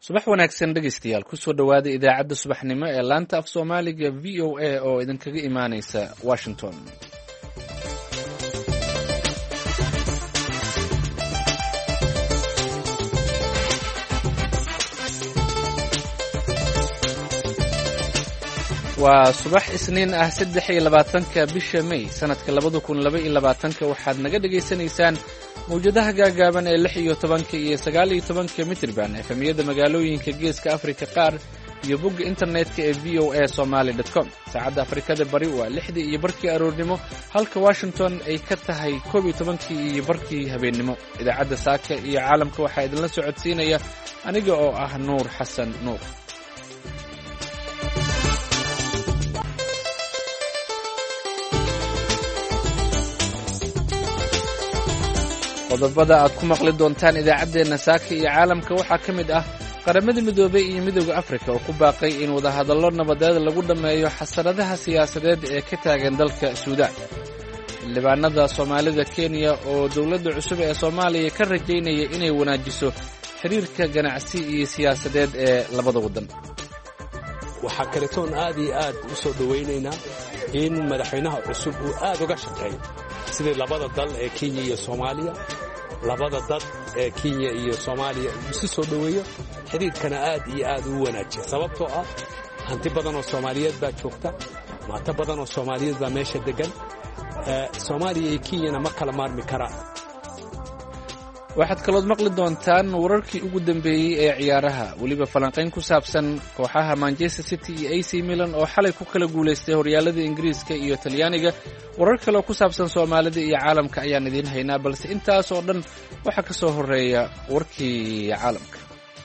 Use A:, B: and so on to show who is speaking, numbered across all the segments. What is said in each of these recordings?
A: subax wanaagsan dhegaystayaal kusoo dhowaada idaacadda subaxnimo ee laanta af soomaaliga v o a oo idinkaga imaanaysa washington. waa subax isniin ah 23 bisha May sanadka 2022 waxaad naga dhageysanaysaan mawjadaha gaagaaban ee 16 iyo 19 mitirban efemiyada magaalooyinka geeska Afrika qaar iyo bogga internetka ee voasomali.com. saacadda Afrikada bari waa 6 iyo barkii aroornimo halka Washington ay ka tahay 12 iyo barkii habeenimo. idaacadda saaka iyo caalamka waxaa idinla socodsiinaya aniga oo ah Nuur Xasan Nuur. qodobada aad ku maqli doontaan idaacaddeenna saaka iyo caalamka waxaa ka mid ah qaramada midoobay iyo midowda Afrika oo ku baaqay in wadahadallo nabadeed lagu dhammeeyo xasaradaha siyaasadeed ee ka taagan dalka Suudaan. xildhibaanada Soomaalida Kenya oo dowladda cusub ee Soomaaliya ka rajaynaya inay wanaajiso xiriirka ganacsi iyo siyaasadeed ee labada waddan.
B: waxaa kaletoon aad iyo aad u soo dhowaynaynaa in madaxweynaha cusub uu aad uga shaqeeyo sidii labada dal ee Kenya iyo Soomaaliya labada dad ee Kenya iyo Soomaaliya isu soo dhaweeyo xiriirkana aad iyo aad u wanaajiyo sababtoo ah hanti badan oo Soomaaliyeed baa joogta maanta badan oo Soomaaliyeed baa meesha degan Soomaaliya iyo Kenya ma kala maarmi karaan.
A: waxaad kalood maqli doontaan wararkii ugu dambeeyey ee ciyaaraha weliba falanqayn ku saabsan kooxaha Manchester City iyo AC Milan oo xalay ku kala guulaystay horyaalada Ingiriiska iyo Talyaaniga. warar kale oo ku saabsan Soomaalida iyo caalamka ayaan idiin haynaa balse intaas oo dhan waxa ka soo horeeya warkii caalamka.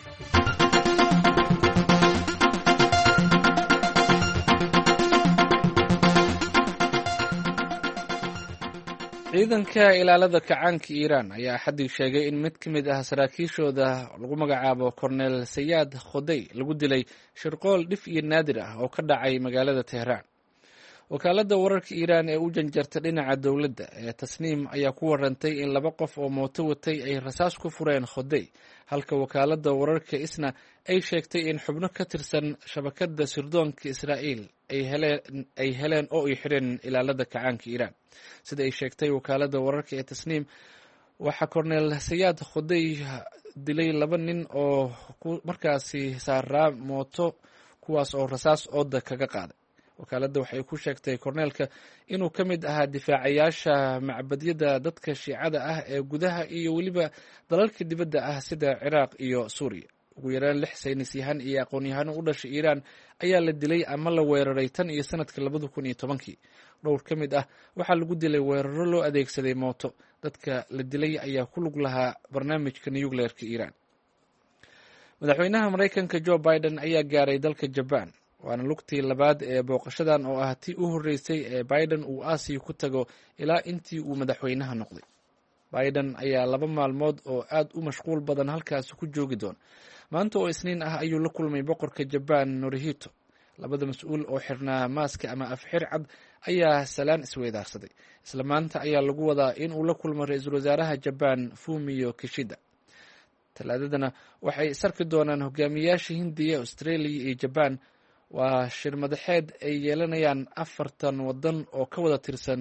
A: ciidanka ilaalada kacaanka Iiraan ayaa xadii sheegay in mid ka mid ah saraakiishooda lagu magacaabo Cornel Sayad Khoday lagu dilay shirqool dhif iyo naadir ah oo ka dhacay magaalada Tehraan. wakaaladda wararka Iiraan ee u janjarta dhinaca dowladda ee Tasniim ayaa ku warantay in 2 qof oo mooto watay ay rasaas ku fureen Khoday, halka wakaaladda wararka isna ay sheegtay in xubno ka tirsan shabakadda sirdoonka Israa'iil ay heleen oo ay xireen ilaalada kacaanka Iiraan. sida ay sheegtay wakaaladda wararka ee Tasniim, waxaa Cornel Sayad Khoday dilay 2 nin oo markaasi saaraa mooto kuwaas oo rasaas ooda kaga qaaday. wakaaladda waxay ku sheegtay Cornelka inuu ka mid ahaa difaacayaasha macbadyada dadka Shiicada ah ee gudaha iyo weliba dalalka dibadda ah sida Ciraaq iyo Suuriya. ugu yaraan 6 saynisyahan iyo aqoon-yahano u dhashay Iiraan ayaa la dilay ama la weeraray tan iyo sanadka 2010. dhowr ka mid ah waxaa lagu dilay weeraro loo adeegsaday mooto. dadka la dilay ayaa ku lug lahaa barnaamijka nuclearka Iiraan. madaxweynaha Mareykanka Joe Biden ayaa gaaray dalka Japan, waana lugtii labaad ee booqashadan oo ah tii u horeysay ee Biden uu Aasiya ku tago ilaa intii uu madaxweynaha noqday. Biden ayaa 2 maalmood oo aad u mashquul badan halkaasi ku joogi doona. maanta oo isniin ah ayuu la kulmay boqorka Japan Naruhito. labada mas'uul oo xirnaa maaska ama afxir cad ayaa salaan isweydaarsaday. isla maanta ayaa lagu wadaa in uu la kulmo ra'iisul wasaaraha Japan Fumio Kishida. talaadadana waxay sarki doonaan hogaamiyaasha Hindiya, Australia iyo Japan. waa shir madaxeed ay yeelanayaan 4 wadan oo ka wada tirsan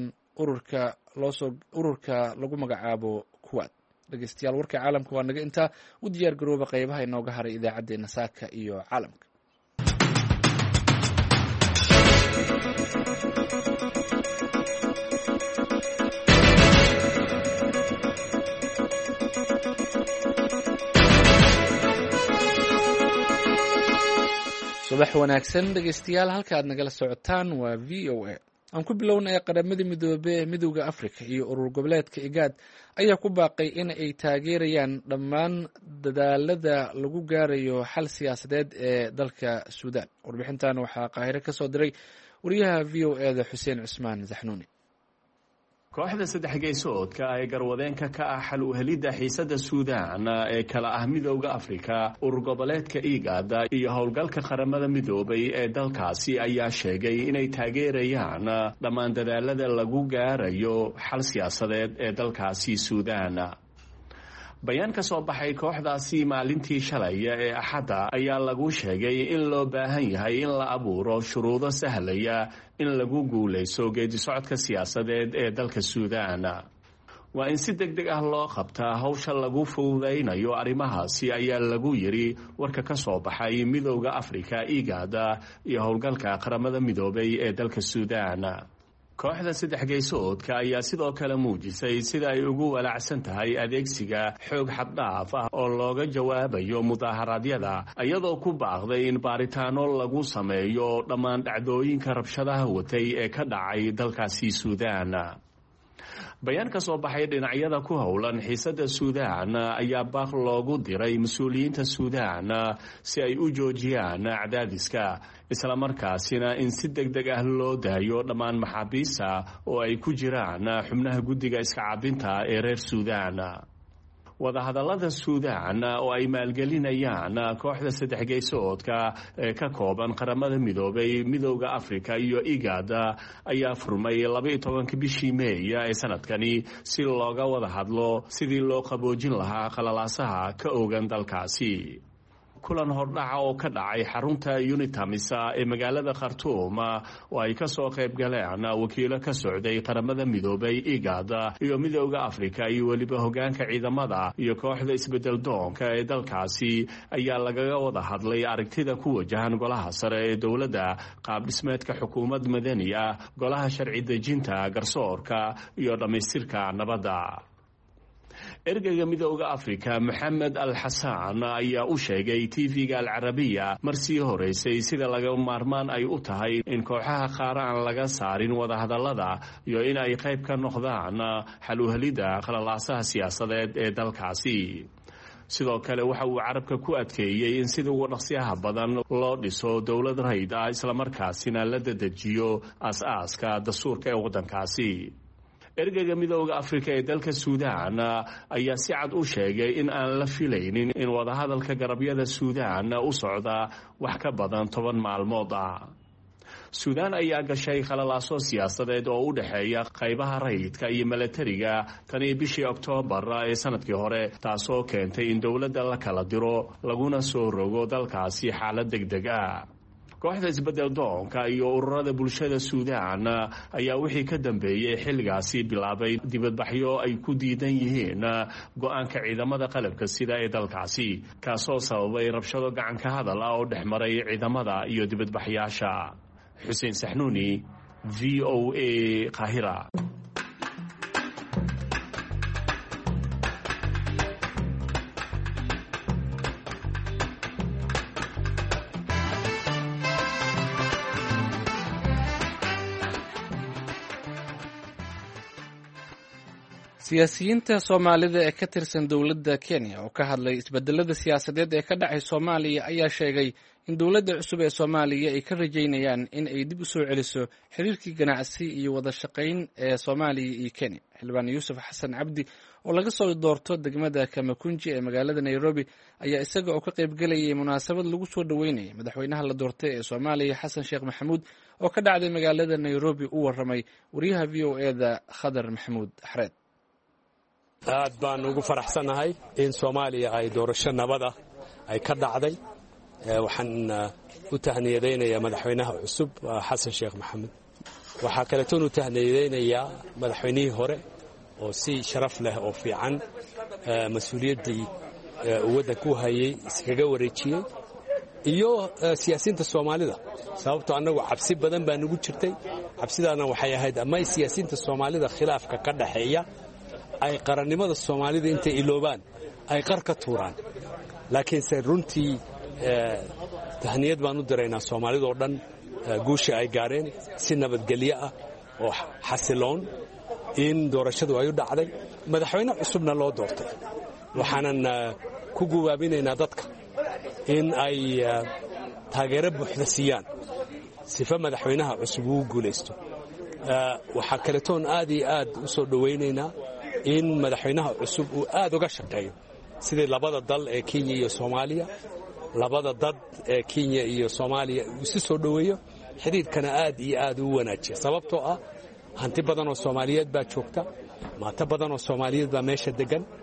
A: ururka lagu magacaabo Quad. dhegeystayaal warka caalamka waa naga intaa. u diyaar garooba qaybaha inooga haray idaacaddeenna saaka iyo caalamka. subax wanaagsan dhegeystayaal, halka aad nagala socotaan waa VOA. aan ku bilownay qaramada midoobay ee midowda Afrika iyo urur goboleedka IGAD ayaa ku baaqay in ay taageerayaan dhammaan dadaalada lagu gaarayo xal siyaasadeed ee dalka Suudaan. warbixintan waxaa Qaahire ka soo diray wariyaha VOA da Xuseen Cusmaan Zaxnuuni.
C: kooxda 3 geesoodka ee garwadeenka ka ah xal u helidda xiisadda Suudaan ee kala ah midowda Afrika, urur goboleedka IGAD iyo howlgalka qaramada midoobay ee dalkaasi ayaa sheegay inay taageerayaan dhammaan dadaalada lagu gaarayo xal siyaasadeed ee dalkaasi Suudaan. bayaan ka soo baxay kooxdaasi maalintii shalay ee axadda ayaa lagu sheegay in loo baahan yahay in la abuuro shuruudo sahlaya in lagu guulayso geedisocodka siyaasadeed ee dalka suudaan waa in si degdeg ah loo qabtaa hawsha lagu fududaynayo arrimahaasi ayaa lagu yidhi warka ka soo baxay midowda afrika IGAD iyo howlgalka qaramada midoobay ee dalka suudaan kooxda saddex geysoodka ayaa sidoo kale muujisay sida ay ugu walaacsan tahay adeegsiga xoog xaddhaaf ah oo looga jawaabayo mudaaharaadyada iyadoo ku baaqday in baaritaano lagu sameeyo dhammaan dhacdooyinka rabshadaha watay ee ka dhacay dalkaasi suudaan bayaan ka soo baxay dhinacyada ku howlan xiisadda suudaan ayaa baaq loogu diray mas-uuliyiinta suudaan si ay u joojiyaan cadaadiska islamarkaasina in si degdeg ah loo daayo dhammaan maxaabiista oo ay ku jiraan xubnaha guddiga iska caabinta ee reer suudaan wadahadallada suudaan oo ay maalgelinayaan kooxda saddex geysoodka ee ka kooban qaramada midoobay midowda afrika iyo IGAD ayaa furmay 12 bishii Meey ee sanadkani si looga wada hadlo sidii loo qaboojin lahaa qalalaasaha ka oogan dalkaasi kulan hordhaca oo ka dhacay xarunta UNITAMIS ee magaalada Khartoum oo ay ka soo qayb galeen wakiilo ka socday qaramada midoobay IGAD iyo midowda Afrika iyo waliba hogaanka ciidamada iyo kooxda isbedel doonka ee dalkaasi ayaa lagaga wada hadlay aragtida ku wajahan golaha sare ee dowladda qaab dhismeedka xukuumad madani ah golaha sharci dejinta garsoorka iyo dhamaystirka nabadda ergeyga midowda afrika Mohamed Al Hassan ayaa u sheegay TV-ga Al Arabiya marsii horeysay sida laga maarmaan ay u tahay in kooxaha qaar aan laga saarin wadahadallada iyo in ay qayb ka noqdaan xal u helidda qalalaasaha siyaasadeed ee dalkaasi sidoo kale waxa uu carabka ku adkeeyay in sida ugu dhaqsiyaha badan loo dhiso dowlad rayd ah islamarkaasina la dedejiyo aas-aaska dastuurka ee waddankaasi ergeyga midowda afrika ee dalka suudaan ayaa si cad u sheegay in aan la filaynin in wadahadalka garabyada suudaan u socda wax ka badan 10 maalmood ah suudaan ayaa gashay qalalaaso siyaasadeed oo u dhexeeya qaybaha rayidka iyo milatariga tan iyo bishii Oktoobar ee sanadkii hore taasoo keentay in dowladda la kala diro laguna soo rogo dalkaasi xaalad degdeg ah kooxda isbedel doonka iyo ururada bulshada suudaan ayaa wixii ka dambeeyay xilligaasi bilaabay dibadbaxyo ay ku diidan yihiin go'aanka ciidamada qalabka sida ee dalkaasi kaasoo sababay rabshado gacan ka hadal ah oo dhexmaray ciidamada iyo dibadbaxyaasha Xuseen Saxnuuni VOA Qaahira
A: siyaasiyiinta Soomaalida ee ka tirsan dowladda Kenya oo ka hadlay isbedelada siyaasadeed ee ka dhacay Soomaaliya ayaa sheegay in dowladda cusub ee Soomaaliya ay ka rajaynayaan in ay dib u soo celiso xiriirkii ganacsi iyo wada shaqayn ee Soomaaliya iyo Kenya. Xildhibaan Yuusuf Xasan Cabdi oo laga soo doorto degmada Kamakunji ee magaalada Nairobi ayaa isaga oo ka qayb galayay munaasabad lagu soo dhaweynayay madaxweynaha la doortay ee Soomaaliya Xasan Sheekh Maxamuud oo ka dhacday magaalada Nairobi u waramay wariyaha VOA-da Khadar Maxamuud Xareed.
B: aad baan ugu faraxsanahay in Soomaaliya ay doorasho nabada ay ka dhacday waxaan u tahniyadeynayaa madaxweynaha cusub Xasan Sheekh Maxamuud waxa kale oo uu tahniyadeynayaa madaxweynihii hore oo si sharaf leh oo fiican mas'uuliyadii waddanka ku hayay iskaga wareejiyay iyo siyaasiyiinta Soomaalida sababtoo anagu cabsi badan baa nagu jirtay cabsidaana waxay ahayd ama siyaasiyiinta Soomaalida khilaafka ka dhaxeeya ay qarannimada Soomaalida inta iloobaan ay qar ka tuuraan laakiin se runtii tahniyad baan u diraynaa Soomaalida oo dhan guusha ay gaareen si nabadgelyo ah oo xasiloon in doorashadu ay u dhacday madaxweyne cusubna loo doortay waxaanan ku guwaabinaynaa dadka in ay taageero buuxda siiyaan sifa madaxweynaha cusub uu guulaysto waxa kale toon aad iyo aad u soo dhaweynaynaa in madaxweynaha cusub uu aad uga shaqeeyo sidii labada dal ee Kenya iyo Soomaaliya labada dad ee Kenya iyo Soomaaliya uu si soo dhaweeyo xiriirkana aad iyo aad u wanaajiyo sababtoo ah hanti badan oo Soomaaliyeed baa joogta maanta badan oo Soomaaliyeed baa meesha degan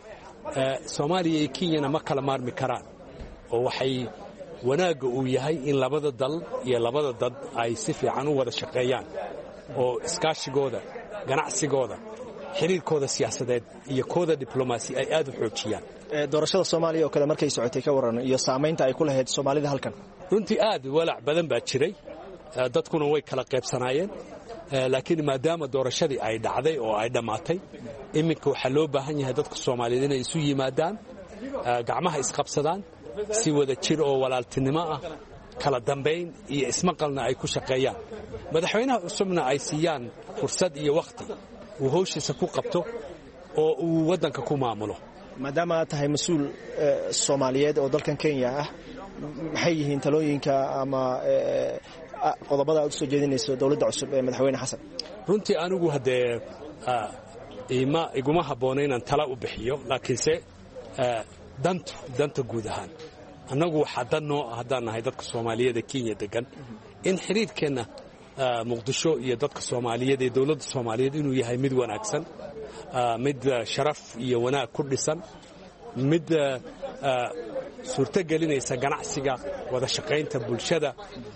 B: soomaaliya iyo kenyana ma kala maarmi karaan oo waxay wanaagga uu yahay in labada dal iyo labada dad ay si fiican u wada shaqeeyaan oo iskaashigooda ganacsigooda xiriirkooda siyaasadeed iyo kooda diblomaasi ay aad u xoojiyaan.
D: doorashada Soomaaliya oo kale markay socotay ka waran iyo saameynta ay ku lahayd Soomaalida halkan
B: runtii aad walaac badan baa jiray dadkuna way kala qaybsanaayeen laakiin maadaama doorashadii ay dhacday oo ay dhamaatay iminka waxa loo baahan yahay dadka Soomaaliyeed inay isu yimaadaan gacmaha isqabsadaan si wada jir oo walaaltinimo ah kala dambeyn iyo ismaqalna ay ku shaqeeyaan madaxweynaha cusubna ay siiyaan fursad iyo waqti uu hawshiisa ku qabto oo uu wadanka ku maamulo
D: maadaama tahay mas'uul Soomaaliyeed oo dalkan Kenya ah maxay yihiin talooyinka ama qodobada aad soo jeedinayso dawladda cusub ee madaxweyne Xasan
B: runtii anigu hadee iguma habboonay inaan tala u bixiyo laakiinse danta guud ahaan annagu waxaa dan noo ah haddaan nahay dadka Soomaaliyeed ee Kenya degan in xiriirkeenna muqdisho iyo dadka Soomaaliyeed ee dawladda Soomaaliyeed inuu yahay mid wanaagsan mid sharaf iyo wanaag ku dhisan mid suurtagelinaysa ganacsiga wada shaqaynta bulshada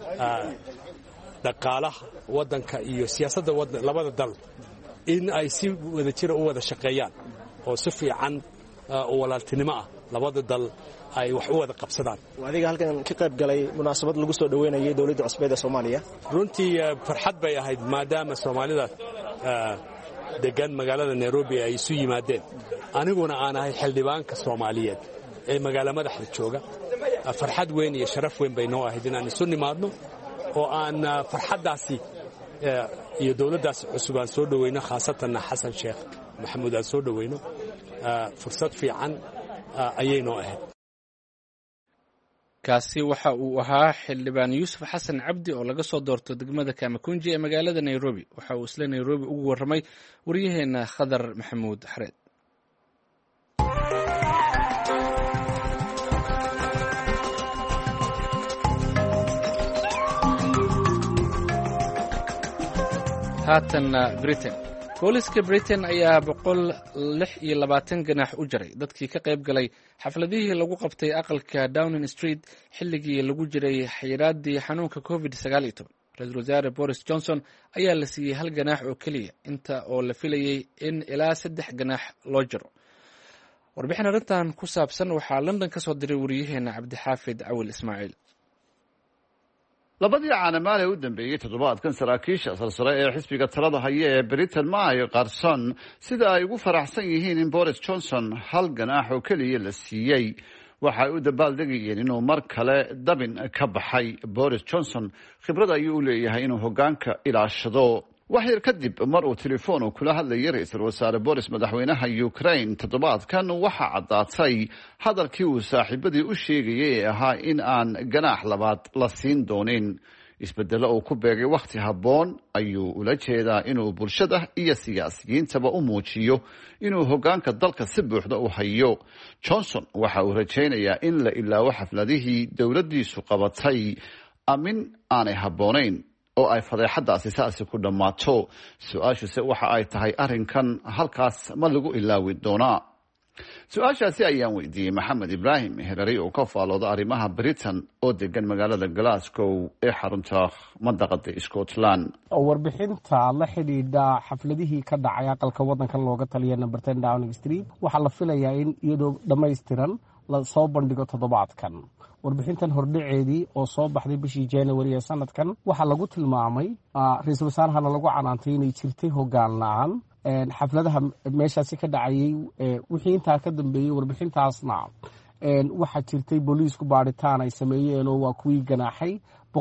B: dhaqaalaha wadanka iyo siyaasadda labada dal in ay si wada jira u wada shaqeeyaan oo si fiican oo walaaltinimo ah labada dal ay wax u wada qabsadaan.
D: Adiga halkan ka qayb galay munaasabad lagu soo dhaweynayay dawladda cusub ee Soomaaliya.
B: Runtii farxad bay ahayd maadaama Soomaalida degan magaalada Nairobi ay isu yimaadeen. Aniguna aan ahay xildhibaanka Soomaaliyeed ee magaalada madaxda jooga. Farxad weyn iyo sharaf weyn bay noo ahayd inaan isu nimaadno oo aan farxadaasi iyo dawladdaas cusub aan soo dhaweyno khaasatan Xasan Sheekh Maxamuud aan soo dhaweyno fursad fiican ayay noo ahayd.
A: kaasi waxa uu ahaa xildhibaan Yuusuf Xasan Cabdi oo laga soo doorto degmada Kamakunji ee magaalada Nairobi waxa uu isla Nairobi ugu warramay wariyaheena Khadar Maxamuud Xareed. haatanna Britain booliska Britain ayaa 126 ganax u jaray dadkii ka qayb galay xafladihii lagu qabtay aqalka Downing Street xilligii lagu jiray xayiraadii xanuunka COVID-19 Ra'iisul Wasaare Boris Johnson ayaa la siiyay hal ganax oo kaliya inta oo la filayay in ilaa 3 ganax loo jaro warbixin arintan ku saabsan waxaa London ka soo diray wariyaheena Cabdixaafid Awil Ismaaciil
E: labadii caanamaal ee u dambeeyay toddobaadkan saraakiisha sarsare ee xisbiga talada haya ee Britain ma ay qarsan sida ay ugu faraxsan yihiin in Boris Johnson hal ganax oo kaliya la siiyay waxay u dabaaldegayeen inuu mar kale dabin ka baxay Boris Johnson khibrad ayuu u leeyahay inuu hoggaanka ilaashado wax yar kadib mar uu telefoon kula hadlayay Ra'iisul Wasaare Boris madaxweynaha Ukraine toddobaadkan waxa caddaatay hadalkii uu saaxiibadii u sheegayay ahaa in aan ganax labaad la siin doonin isbedelo uu ku beegay waqti habboon ayuu ula jeedaa inuu bulshada iyo siyaasiyiintaba u muujiyo inuu hoggaanka dalka si buuxda u hayo Johnson waxa uu rajaynayaa in la ilaawo xafladihii dawladdiisu qabatay amin aanay habboonayn oo ay fadeexadaasi saasi ku dhammaato su-aashuse waxa ay tahay arrinkan halkaas ma lagu ilaawi doonaa su-aashaasi ayaan weydiiyey Maxamed Ibrahim Herari oo ka faalooda arrimaha Britain oo degan magaalada Glasgow ee xarunta mandaqada Scotland
F: warbixinta la xidhiidha xafladihii ka dhacay aqalka wadankan looga taliyay number 10 Downing Street waxaa la filayaa in iyadoo dhammaystiran la soo bandhigo toddobaadkan warbixintan hordhaceedii oo soo baxday bishii January ee sanadkan waxaa lagu tilmaamay ra'iisul wasaarahana lagu canaantay inay jirtay hoggaan la'aan xafladaha meeshaasi ka dhacayay wixii intaa ka dambeeyay warbixintaasna waxaa jirtay booliisku baaritaan ay sameeyeen oo waa kuwii ganaaxay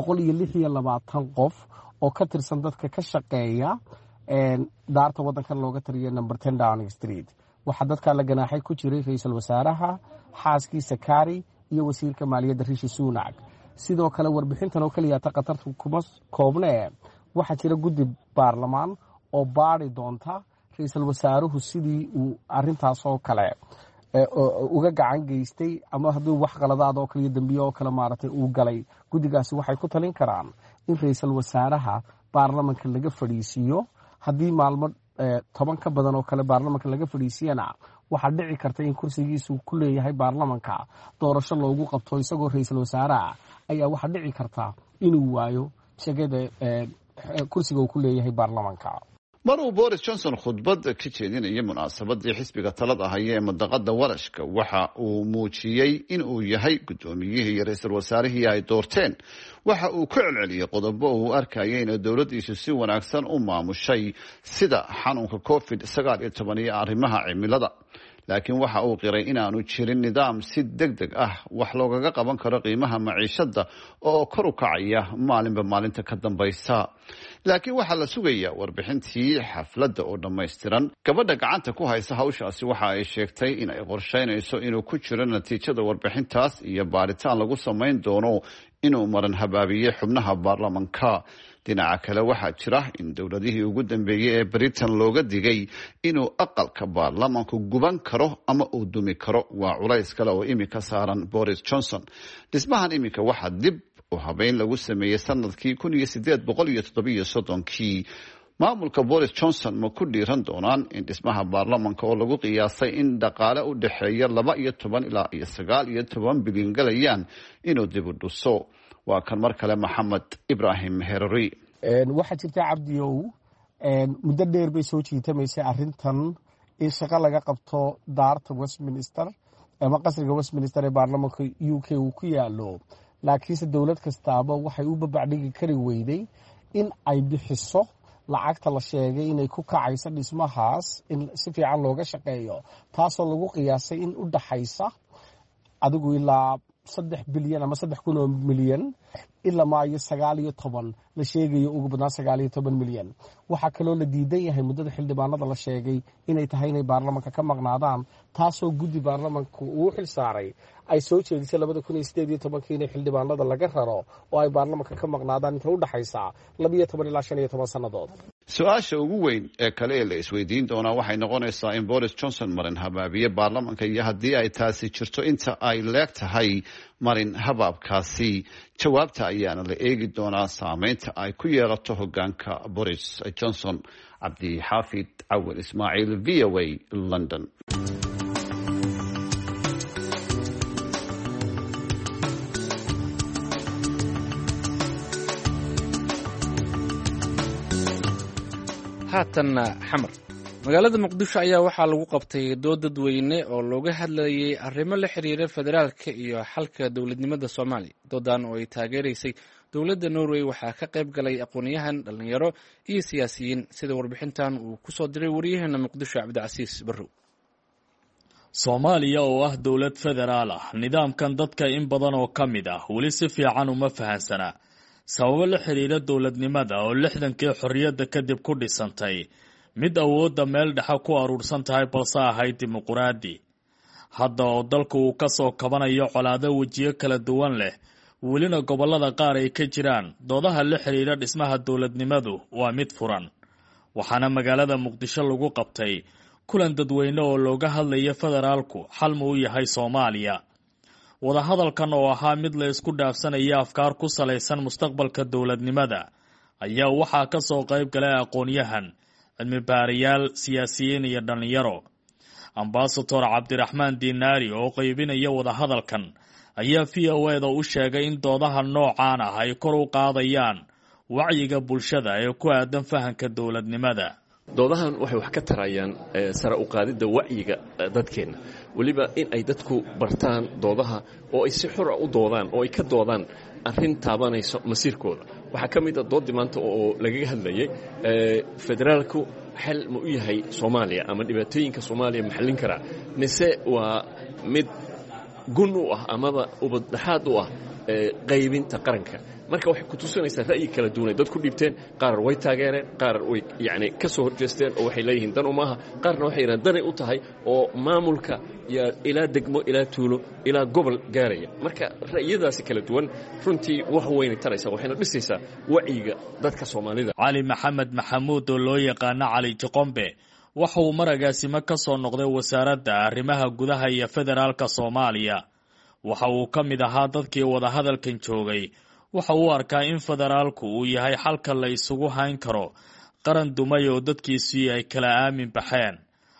F: 126 qof oo ka tirsan dadka ka shaqeeya daarta wadankan looga taliyay number 10 Downing Street waxaa dadka la ganaaxay ku jiray ra'iisul wasaaraha xaaskiisa Kari iyo wasiirka maaliyadda Rishi Sunak sidoo kale warbixintan oo kaliya ta qatartu kuma koobnee waxa jira guddi baarlamaan oo baari doonta ra'iisul wasaaruhu sidii uu arintaas oo kale uga gacan geystay ama hadduu wax qaladaad oo kaliya dambiyo oo kale maartay uu galay guddigaasi waxay ku talin karaan in ra'iisul wasaaraha baarlamaanka laga fadhiisiyo haddii maalmo 10 ka badan oo kale baarlamaanka laga fadhiisiyana waxaa dhici karta in kursigiisu ku leeyahay baarlamanka doorasho loogu qabto isagoo ra-iisul wasaaraha ayaa waxaa dhici karta inuu waayo shaqada kursiga uu ku leeyahay baarlamanka.
E: mar uu boris johnson khudbad ka jeedinayay munaasabadii xisbiga talada haya ee madaqada warashka waxa uu muujiyey in uu yahay guddoomiyihii iyo ra-iisul wasaarihii ay doorteen. waxa uu ka celceliyey qodobo uu arkayay in dowladiisu si wanaagsan u maamushay sida xanuunka covid-19 iyo arrimaha cimilada, laakiin waxa uu qiray inaanu jirin nidaam si degdeg ah wax loogaga qaban karo qiimaha maciishada oo kor u kacaya maalinba maalinta ka dambaysa. laakiin waxaa la sugayaa warbixintii xafladda oo dhammaystiran. gabadha gacanta ku haysa hawshaasi waxa ay sheegtay in ay qorsheynayso inuu ku jiro natiijada warbixintaas iyo baaritaan lagu samayn doono inuu maran habaabiyey xubnaha baarlamanka. dhinaca kale waxaa jira in dowladihii ugu dambeeyey ee Britain looga digay inuu aqalka baarlamanku guban karo ama uu dumi karo. waa culays kale oo imika saaran Boris Johnson. dhismahan imika waxaa dib u habeyn lagu sameeyey sanadkii 1837. maamulka Boris Johnson ma ku dhiiran doonaan in dhismaha baarlamanka oo lagu qiyaasay in dhaqaale u dhaxeeya 12 ilaa 19 bilyan galayaan inuu dib u dhiso? waa kan mar kale Maxamed Ibrahim Herari.
F: waxaa jirta cabdiyow muddo dheer bay soo jiitamaysay arrintan in shaqo laga qabto daarta Westminster ama qasriga Westminster ee baarlamanka UK uu ku yaalo, laakiinse dowlad kastaaba waxay u babacdhigi kari weyday in ay bixiso lacagta la sheegay inay ku kacayso dhismahaas in si fiican looga shaqeeyo, taasoo lagu qiyaasay in u dhaxaysa adigu ilaa 3 bilyan ama 3,000 milyan ilaa maayo 19 la sheegayo ugu badnaan 19 milyan. waxaa kaloo la diidan yahay muddada xildhibaanada la sheegay inay tahay inay baarlamanka ka maqnaadaan, taasoo guddi baarlamanku uu xil saaray ay soo jeedisay 2018 inay xildhibaanada laga raro oo ay baarlamanka ka maqnaadaan inta u dhaxaysa 12 ilaa 15 sannadood.
E: su-aasha ugu weyn ee kale ee la isweydiin doonaa waxay noqonaysaa in Boris Johnson marin habaabiye baarlamanka, iyo haddii ay taasi jirto inta ay leeg tahay marin habaabkaasi. jawaabta ayaana la eegi doonaa saameynta ay ku yeelato hogaanka Boris Johnson. cabdi xaafid cawil ismaaciil, VOA, London.
A: haatanna xamar. magaalada muqdisho ayaa waxaa lagu qabtay dood dadweyne oo looga hadlayay arrimo la xiriira federaalka iyo xalka dowladnimada Soomaaliya. doodan oo ay taageeraysay dowladda Norway waxaa ka qayb galay aqoon-yahan, dhalinyaro iyo siyaasiyiin, sida warbixintan uu ku soo diray wariyaheena Muqdisho Cabdicasiis Barrow.
G: Soomaaliya oo ah dowlad federaal ah, nidaamkan dadka in badan oo ka mid ah weli si fiican uma fahansana. sababo la xiriira dowladnimada oo 60kii xorriyadda kadib ku dhisantay mid awoodda meel dhexe ku aruursan tahay balse ahayd dimuqraadi. hadda oo dalku uu ka soo kabanayo colaado wejiyo kala duwan leh, welina gobollada qaar ay ka jiraan doodaha la xiriira dhismaha dowladnimadu waa mid furan. waxaana magaalada Muqdisho lagu qabtay kulan dadweyne oo looga hadlaya federaalku xal ma u yahay Soomaaliya. wadahadalkan oo ahaa mid la isku dhaafsanaya afkaar ku salaysan mustaqbalka dowladnimada ayaa waxaa ka soo qayb galay aqoon-yahan, cilmi baarayaal, siyaasiyiin iyo dhalinyaro. Ambassador Cabdiraxmaan Dinaari oo qaybinaya wadahadalkan ayaa VOA-da u sheegay in doodaha noocaan ah ay kor u qaadayaan wacyiga bulshada ee ku aadan fahanka dowladnimada.
H: doodahan waxay wax ka tarayaan sare u qaadida wacyiga dadkeena, waliba in ay dadku bartaan doodaha oo ay si xor ah u doodaan oo ay ka doodaan arrin taabanayso masiirkooda. waxaa ka mid ah doodii maanta oo lagaga hadlayay federaalku xal ma u yahay Soomaaliya ama dhibaatooyinka Soomaaliya ma xallin karaa, mise waa mid gun u ah amaba ubadhaxaad u ah qaybinta qaranka. marka waxay ku tusinaysaa ra'yi kala duwan dad ku dhibteen, qaar way taageereen, qaar way ka soo horjeesteen oo waxay leeyihiin dan uma aha, qaarna waxay yiraahdeen danay u tahay oo maamulka iyo ilaa degmo ilaa tuulo ilaa gobol gaaraya. marka ra'yadaasi kala duwan runtii wax weyn taraysa, waxayna dhisaysaa wacyiga dadka Soomaalida.
G: Cali Maxamed Maxamuud oo loo yaqaan Cali Jiqombe waxa uu maragaasimo ka soo noqday wasaaradda arrimaha gudaha iyo federaalka Soomaaliya. waxa uu ka mid ahaa dadkii wadahadalkan joogay. waxa uu arkaa in federaalku uu yahay xalka la isugu hayn karo qaran dumay oo dadkiisii ay kala aamin baxeen,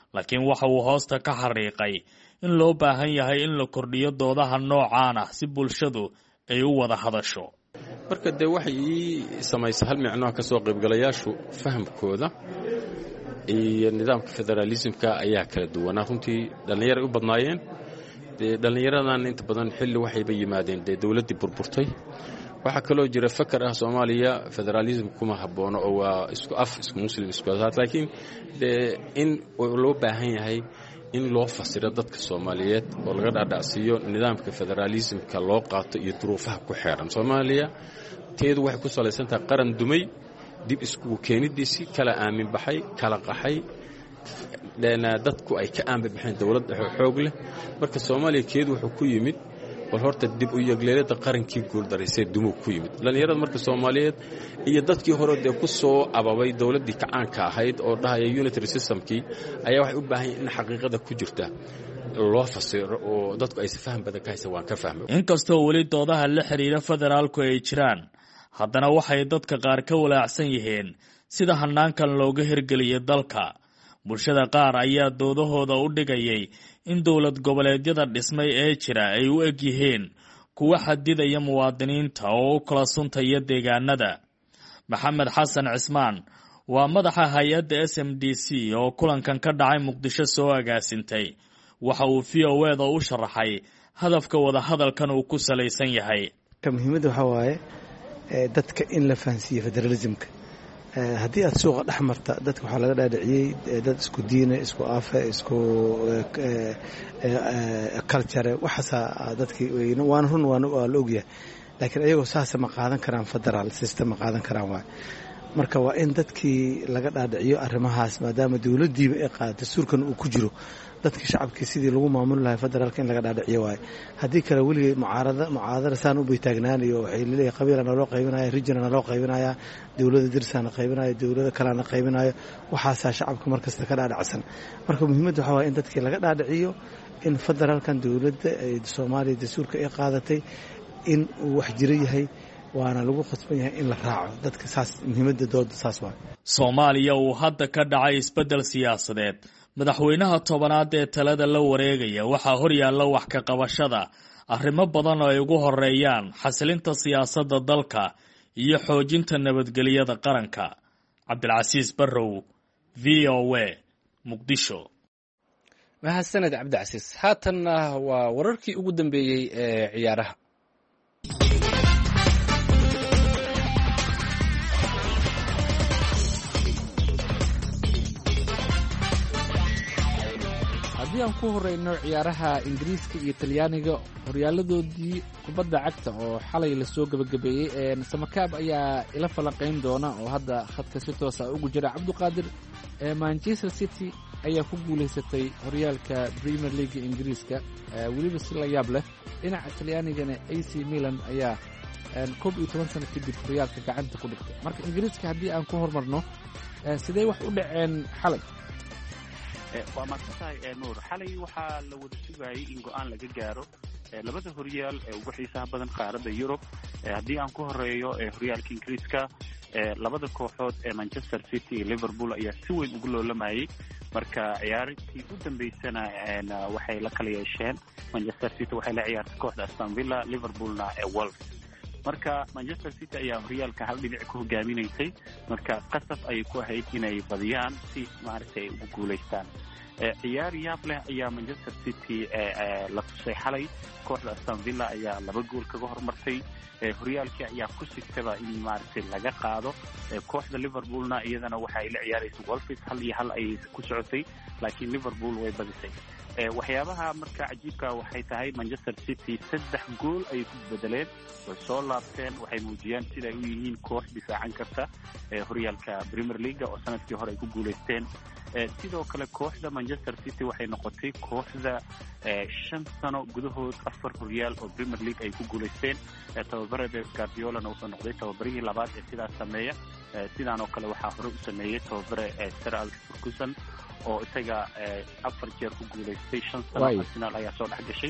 G: laakiin waxa uu hoosta ka xariiqay in loo baahan yahay in la kordhiyo doodaha noocaan ah si bulshadu ay u wada hadasho.
I: marka dee waxay ii samaysa hal micnoha ka soo qaybgalayaashu fahamkooda iyo nidaamka federaalismka ayaa kala duwanaa. runtii dhallinyaray u badnaayeen. dee dhallinyaradan inta badan xilli waxayba yimaadeen dee dowladdii burburtay. waxaa kaloo jira fakar ah Soomaaliya federalism kuma haboono oo waa isku af isku muslim isku asaad, laakiin dee in loo baahan yahay in loo fasiro dadka Soomaaliyeed oo laga dhaadhacsiiyo nidaamka federalismka loo qaato iyo duruufaha ku xeeran. Soomaaliya teedu waxay ku salaysan tahay qaran dumay, dib isku keenidiisii, kala aamin baxay, kala qaxay, dadku ay ka aamin baxeen dawlad xoog leh. marka Soomaaliya keedu wuxuu ku yimid bal horta dib u yagleelada qarankii guuldareysay dumuu ku yimid. dhallinyarada marka Soomaaliyeed iyo dadkii hore dee ku soo ababay dawladdii kacaanka ahayd oo dhahaya unitary systemkii ayaa waxay u baahan yihiin in xaqiiqada ku jirta loo fasiro oo dadku ay si faham badan ka haysan. waan ka fahmay.
G: inkastoo weli doodaha la xiriira federaalku ay jiraan, haddana waxay dadka qaar ka walaacsan yihiin sida hanaankan looga hirgeliyay dalka. bulshada qaar ayaa doodahooda u dhigayay in dowlad goboleedyada dhismay ee jira ay u eg yihiin kuwa xadidaya muwaadiniinta oo u kala suntaya deegaanada. maxamed xasan cismaan waa madaxa hay-adda SMDC oo kulankan ka dhacay Muqdisho soo agaasintay. waxa uu VOA-da u sharaxay hadafka wada hadalkan uu ku salaysan yahay.
J: muhiimadda waxa waaye dadka in la fahansiiyo federalismka. haddii aad suuqa dhex marta dadka waxaa laga dhaadhiciyey dad isku diine, isku afe, isku culture, waxaasaa dadkii waana run waa la ogyahay, laakiin ayagoo saasa ma qaadan karaan federal system ma qaadan karaan waay. marka waa in dadkii laga dhaadhiciyo arrimahaas maadaama dowladdiiba ay qaadato suurkan uu ku jiro dadka shacabkii sidii lagu maamuli lahay federaalka in laga dhaadhiciyo waaye. haddii kale weligay mucaadara saan u baytaagnaanayo waxay leeyahay qabiilana loo qaybinaya, regionana loo qaybinaya, dowladda dirsaana qaybinaya, dowladda kalena qaybinayo. waxaasaa shacabka markasta ka dhaadhacsan. marka muhiimadda waxaa waaye in dadkii laga dhaadhiciyo in federaalkan dowladda Soomaaliya dastuurka ay qaadatay in uu wax jiro yahay, waana lagu khasban yahay in la raaco. dadka saas muhiimadda dooda saas waa.
G: Soomaaliya uu hadda ka dhacay isbeddel siyaasadeed. madaxweynaha tobanaad ee talada la wareegaya waxaa hor yaalla wax ka qabashada arrimo badan oo ay ugu horeeyaan xasilinta siyaasadda dalka iyo xoojinta nabadgelyada qaranka. Cabdilcasiis Barrow, VOA, Muqdisho.
A: mahadsaned Cabdilcasiis. haatanna waa wararkii ugu dambeeyey ee ciyaaraha. haddii aan ku horeyno ciyaaraha Ingiriiska iyo Talyaaniga, horyaaladoodii kubadda cagta oo xalay la soo gabagabeeyey Samakaab ayaa ila falanqeyn doona oo hadda khadka si toos ah ugu jira. Cabduqaadir, Manchester City ayaa ku guuleysatay horyaalka Premier League Ingiriiska, weliba si la yaab leh. dhinaca Talyaanigana AC Milan ayaa 11 sano kadib horyaalka gacanta ku dhigtay. marka Ingiriiska haddii aan ku hormarno, sidee wax u dhaceen xalay?
K: waa maadsantahay nuur. xalay waxaa la wada sugayay in go-aan laga gaaro labada horyaal ee ugu xiisaha badan qaaradda Yurub. haddii aan ku horeeyo horyaalka Ingiriiska, labada kooxood ee Manchester City iyo Liverpool ayaa si weyn ugu loolamayay. marka ciyaarintii u dambeysana waxay la kala yeesheen. Manchester City waxay la ciyaartay kooxda Aston Villa, Liverpoolna Wolves. marka Manchester City ayaa horyaalka hal dhinac ku hogaaminaysay. marka qasab ayay ku ahayd inay badiyaan si maaragtay ay ugu guulaystaan. ciyaar yaab leh ayaa Manchester City la tusay xalay. kooxda Aston Villa ayaa 2 gool kaga hormartay. horyaalkii ayaa ku sigtaba in maaragtay laga qaado. kooxda Liverpoolna iyadana waxa ay la ciyaaraysay Wolves 1-1 ayay ku socotay, laakiin Liverpool way badisay. waxyaabaha marka cajiibka waxay tahay Manchester City 3 gool ay ku bedeleen, way soo laabteen, waxay muujiyeen sida ay u yihiin koox difaacan karta horyaalka Premier League oo sanadkii hore ay ku guuleysteen. sidoo kale kooxda Manchester City waxay noqotay kooxda 5 sano gudahood 4 horyaal oo Premier League ay ku guuleysteen. tababarada Pep Guardiola wuxuu noqday tababarihii labaad ee sidaas sameeya. sidaan oo kale waxaa hore u sameeyay tababare Sir Alex Ferguson oo isaga 4 jeer ku guuleystay 5 sano. Arsenal ayaa soo dhex gashay.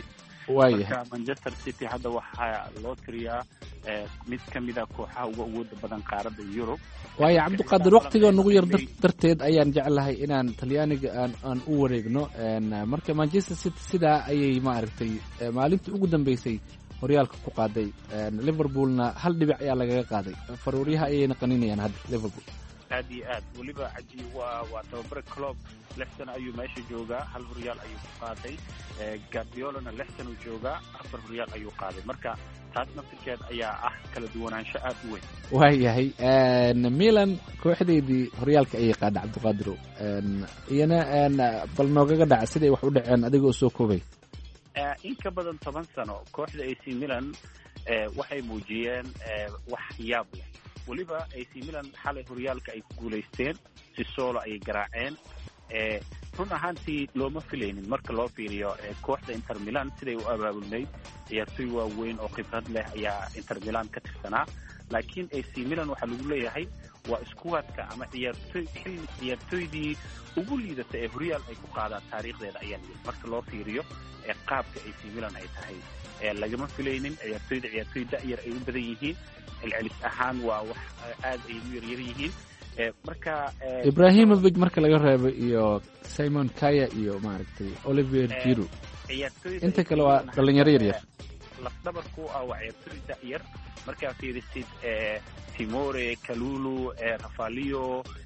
K: marka Manchester City hadda waxaa loo tiriyaa mid ka mid ah kooxaha ugu awooda badan qaaradda Yurub.
A: waayo cabdiqaadir waqtiga nagu yar darteed ayaan jeclahay inaan talyaaniga aan u wareegno marka Manchester City sidaa ayay maaragtay maalintii ugu dambeysay horyaalka ku qaaday Liverpoolna hal dhibic ayaa lagaga qaaday faruuriyaha ayayna qaninayaan hadda Liverpool
K: aad iyo aad weliba cajiib waa tababare Klopp 6 sano ayuu meesha joogaa hal horyaal ayuu ku qaaday Guardiolana 6 sano joogaa 4 horyaal ayuu qaaday marka taas naftirkeed ayaa ah kala duwanaansho aad u weyn
A: waayahay Milan kooxdeedii horyaalka ayay qaaday cabdiqaadir iyana bal noogaga dhaca siday wax u dhaceen adigoo soo koobay
K: in ka badan 10 sano kooxda AC Milan waxay muujiyeen wax yaab leh waliba AC Milan xalay horyaalka ay ku guuleysteen si solo ay garaaceen run ahaantii looma filaynin marka loo fiiriyo kooxda Inter Milan siday u abaabulnayd ciyaartoy waaweyn oo khibrad leh ayaa Inter Milan ka tirsanaa laakiin AC Milan waxaa lagu leeyahay waa iskuwadka ama ciyaartoydii ugu liidatay ee horyaal ay ku qaadaan taariikhdeeda ayaa marka loo fiiriyo qaabka AC Milan ay tahay lagama filaynin ciyaartoy da'yar ay u badan yihiin celcelis ahaan waa wax aad ay u yaryar yihiin marka
A: Ibrahimovic marka laga reebo iyo Simon Kaya iyo maaragtay Olivier Giroud inta kale waa dhalinyaro yaryar
K: lafdabarku waa ciyaartoy da'yar marka fiirisid Timore Kalulu Rafalio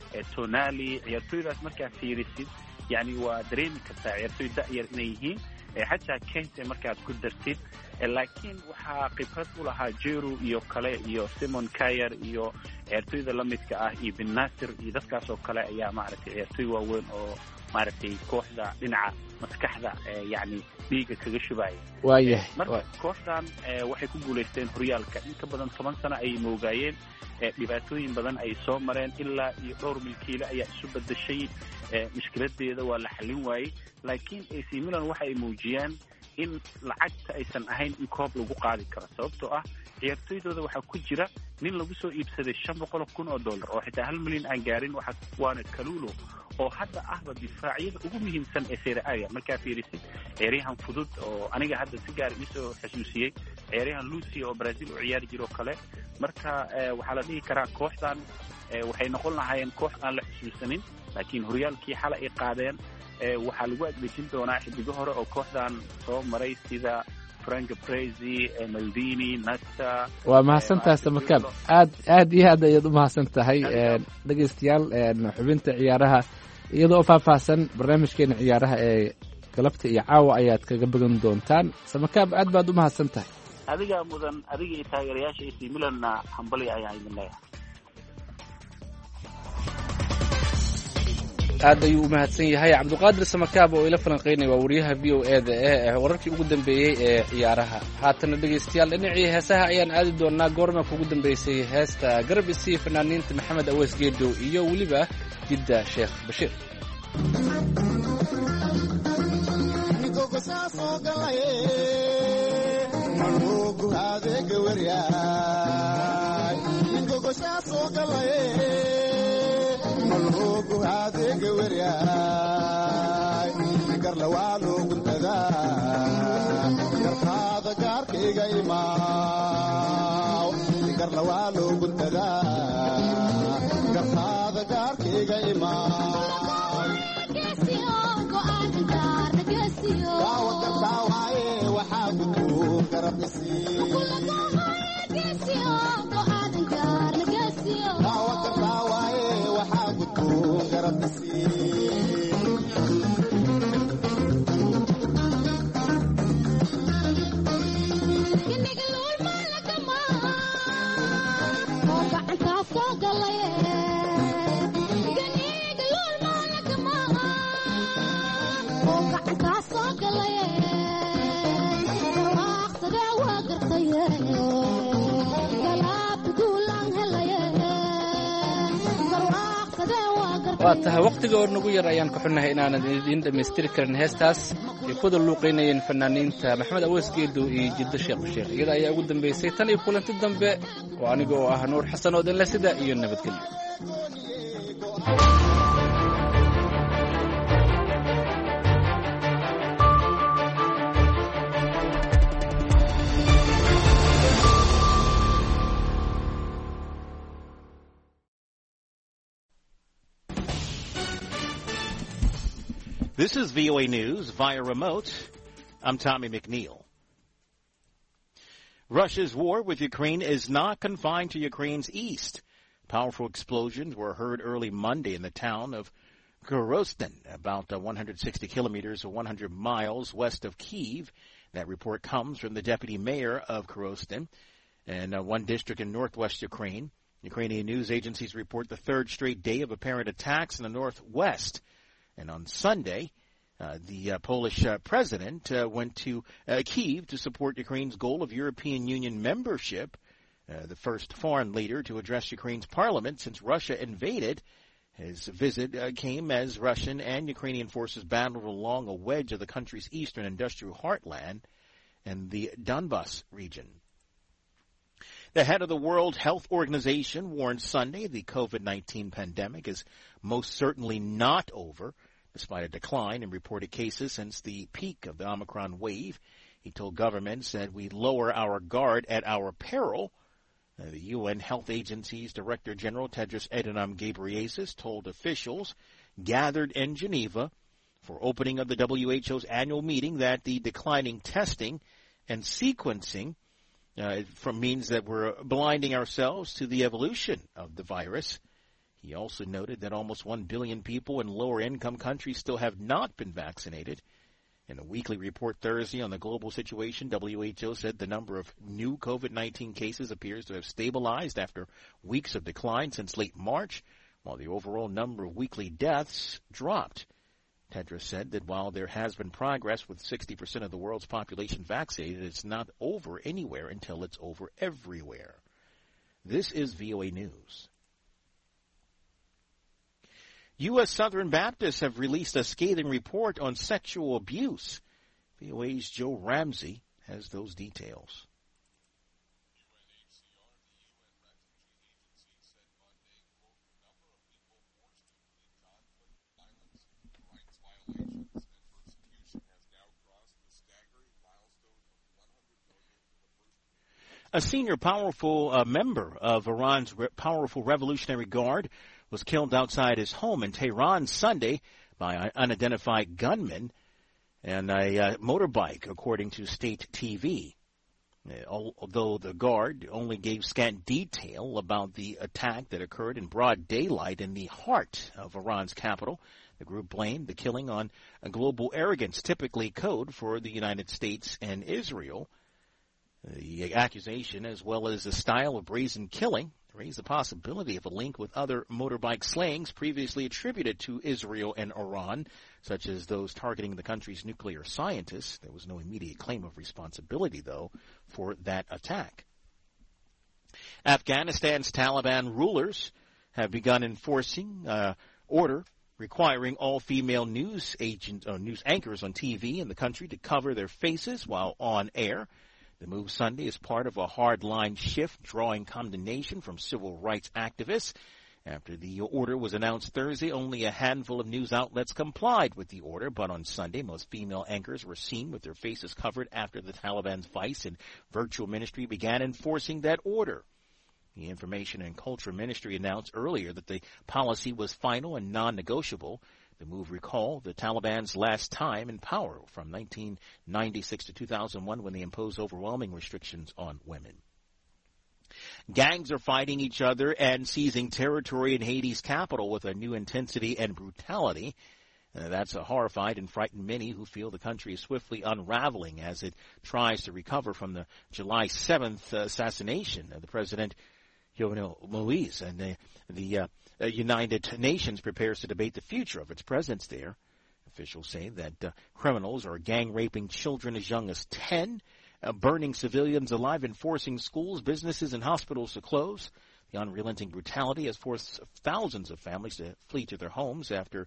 K: Tonali ciyaartoydaas marka fiirisid yani waa dareemi kartaa ciyaartoy da'yar inay yihiin xataa Kente markaad ku dartid laakiin waxaa khibrad u lahaa Giroud iyo kale iyo Simon Kjaer iyo ciyaartoyda la midka ah iyo Ben Nasser iyo dadkaas oo kale ayaa maaragtay ciyaartoy waaweyn oo maaragtay kooxda dhinaca maskaxda yani dhiiga kaga shubaya marka kooxdan waxay ku guuleysteen horyaalka in ka badan 10 sano ay moogaayeen dhibaatooyin badan ay soo mareen ilaa iyo dhowr milkiile ayaa isu bedeshay mushkiladeeda waa la xalin waayey laakiin AC Milan waxa ay muujiyeen in lacagta aysan ahayn in koob lagu qaadi karo sababtoo ah ciyaartoydooda waxaa ku jira nin lagu soo iibsaday $500,000 oo xitaa 1 milyan aan gaarin waana Kalulu oo hadda ahba difaacyada ugu muhiimsan ee Serie A markaa fiirisid ciyaaryahan fudud oo aniga hadda si gaar ah isoo xasuusiyay ciyaaryahan Lucio oo Brazil u ciyaari jiro kale marka waxaa la dhihi karaa kooxdan waxay noqon lahaayeen koox aan la xusuusanin laakiin horyaalkii xalay ay qaadeen waxaa lagu adlejin doonaa xidigo hore oo kooxdan soo maray sida Frank Prezi, Maldini, Nasta.
A: waa mahadsantahay Samakaab aad iyo aad ayaad u mahadsantahay dhageystayaal xubinta ciyaaraha iyadoo faahfaahsan barnaamijkeena ciyaaraha ee galabta iyo caawa ayaad kaga bagan doontaan Samakaab aad baad u mahadsantahay
K: adiga mudan adiga iyo taageerayaasha AC Milanna hambali ayaa idin leeyahay
A: aad ayuu u mahadsan yahay cabdiqaadir Samakaab oo ila falanqeynay waa wariyaha VOA-da ee wararkii ugu dambeeyay ee ciyaaraha haatana dhageystayaal dhinacii heesaha ayaan aadi doonaa goorma ugu dambeysay heesta garab isii fanaaniinta Maxamed Aweys Geedo iyo waliba Jidda Sheekh Bashiir
L: malhogu adeega waryaay garla waa loo guntadaa gartaada gaarkayga imaaw garla waa loo guntadaa gartaada gaarkayga imaaw daawa gartaawaaye waxaa guduu garabisii
A: waa tahay waqtiga oo nagu yar ayaan ka xunnahay inaanan idiin dhammaystiri karin heestaas ay kuwada luuqaynayeen fanaaniinta Maxamed Aweys Geedo iyo Jidda Sheekh Bashiir iyada ayaa ugu dambeysay tan iyo kulanti dambe oo aniga oo ah Nuur Xasan oo dhanle sida iyo nabadgelyo
M: This is VOA News via remote. I'm Tommy McNeil. Russia's war with Ukraine is not confined to Ukraine's east. Powerful explosions were heard early Monday in the town of Korostin, about 160 kilometers or 100 miles west of Kyiv. That report comes from the deputy mayor of Korostin, and one district in northwest Ukraine. Ukrainian news agencies report the third straight day of apparent attacks in the northwest. And on Sunday, the Polish president went to Kyiv to support Ukraine's goal of European Union membership, the first foreign leader to address Ukraine's parliament since Russia invaded. His visit came as Russian and Ukrainian forces battled along a wedge of the country's eastern industrial heartland and the Donbas region. The head of the World Health Organization warned Sunday the COVID-19 pandemic is most certainly not over, despite a decline in reported cases since the peak of the Omicron wave. He told governments that we lower our guard at our peril. The UN Health Agency's Director General Tedros Adhanom Ghebreyesus told officials gathered in Geneva for opening of the WHO's annual meeting that the declining testing and sequencing means that we're blinding ourselves to the evolution of the virus. He also noted that almost 1 billion people in lower-income countries still have not been vaccinated. In a weekly report Thursday on the global situation, WHO said the number of new COVID-19 cases appears to have stabilized after weeks of decline since late March, while the overall number of weekly deaths dropped. Tedros said that while there has been progress with 60% of the world's population vaccinated, it's not over anywhere until it's over everywhere. This is VOA News. U.S. Southern Baptists have released a scathing report on sexual abuse. VOA's Joe Ramsey has those details. A senior powerful member of Iran's powerful Revolutionary Guard was killed outside his home in Tehran Sunday by an unidentified gunman and a motorbike, according to state TV. Although the guard only gave scant detail about the attack that occurred in broad daylight in the heart of Iran's capital, the group blamed the killing on a global arrogance, typically code for the United States and Israel. The accusation, as well as the style of brazen killing, raised the possibility of a link with other motorbike slayings previously attributed to Israel and Iran, such as those targeting the country's nuclear scientists. There was no immediate claim of responsibility, though, for that attack. Afghanistan's Taliban rulers have begun enforcing order requiring all female news anchors on TV in the country to cover their faces while on air. The move Sunday is part of a hard-line shift drawing condemnation from civil rights activists. After the order was announced Thursday, only a handful of news outlets complied with the order, but on Sunday, most female anchors were seen with their faces covered after the Taliban's Vice and Virtual Ministry began enforcing that order. The Information and Culture Ministry announced earlier that the policy was final and non-negotiable. The move recalled the Taliban's last time in power from 1996 to 2001 when they imposed overwhelming restrictions on women. Gangs are fighting each other and seizing territory in Haiti's capital with a new intensity and brutality. That's horrified and frightened many who feel the country is swiftly unraveling as it tries to recover from the July 7th assassination of the President Jovenel Moise, and the United Nations prepares to debate the future of its presence there. Officials say that criminals are gang-raping children as young as 10, burning civilians alive and forcing schools, businesses, and hospitals to close. The unrelenting brutality has forced thousands of families to flee their homes after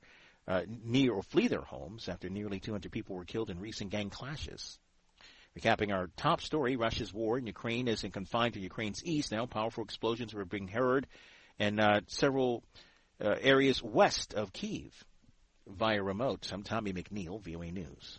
M: nearly 200 people were killed in recent gang clashes. Recapping our top story, Russia's war in Ukraine isn't confined to Ukraine's east. Now, powerful explosions were being heard in several areas west of Kyiv. Via remote, I'm Tommy McNeil, VOA News.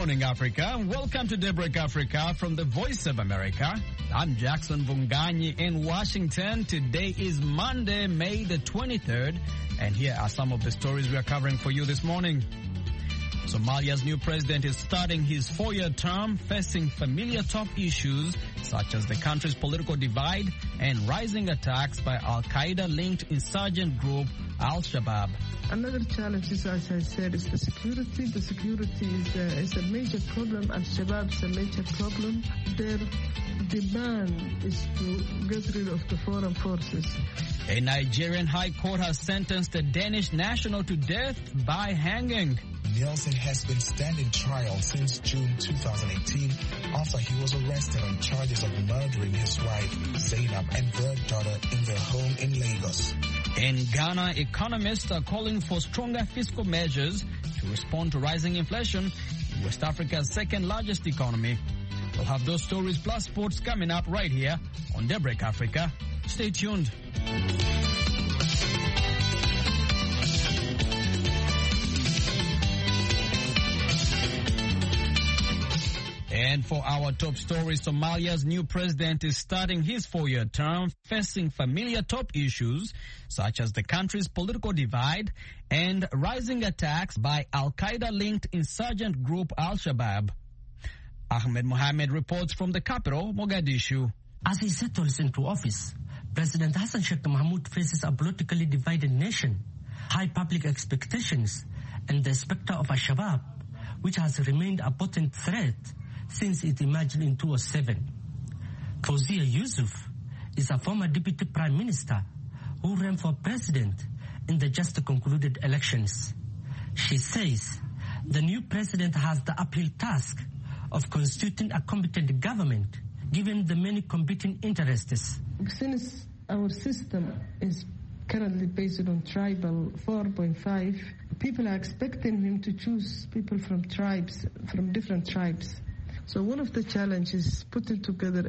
N: morning, Africa. Welcome to Daybreak Africa from the Voice of America. I'm Jackson Vunganyi in Washington. Today is Monday, May the 23rd, and here are some of the stories we are covering for you this morning. Somalia's new president is starting his 4-year term facing familiar top issues such as the country's political divide and rising attacks by Al-Qaeda-linked insurgent group Al-Shabaab.
O: Another challenge is, as I said, is the security. The security is a major problem. Al-Shabaab is a major problem. Their demand is to get rid of the foreign forces.
N: A Nigerian high court has sentenced a Danish national to death by hanging.
P: Nielsen has been standing trial since June 2018 after he was arrested on charges of murdering his wife, Zainab, and their daughter in their home in Lagos.
N: In Ghana, economists are calling for stronger fiscal measures to respond to rising inflation in West Africa's second largest economy. We'll have those stories plus sports coming up right here on Daybreak Africa. Stay tuned. And for our top story, Somalia's new president is starting his 4-year term facing familiar top issues such as the country's political divide and rising attacks by Al-Qaeda-linked insurgent group Al-Shabaab. Ahmed Mohamed reports from the capital, Mogadishu.
Q: As he settles into office, President Hassan Sheikh Mohamud faces a politically divided nation, high public expectations, and the specter of Al-Shabaab, which has remained a potent threat since it emerged in 2007. Fawzia Yusuf is a former deputy prime minister who ran for president in the just concluded elections. She says the new president has the uphill task of constituting a competent government given the many competing interests.
O: Since our system is currently based on tribal 4.5, people are expecting him to choose people from different tribes. So one of the challenges is putting together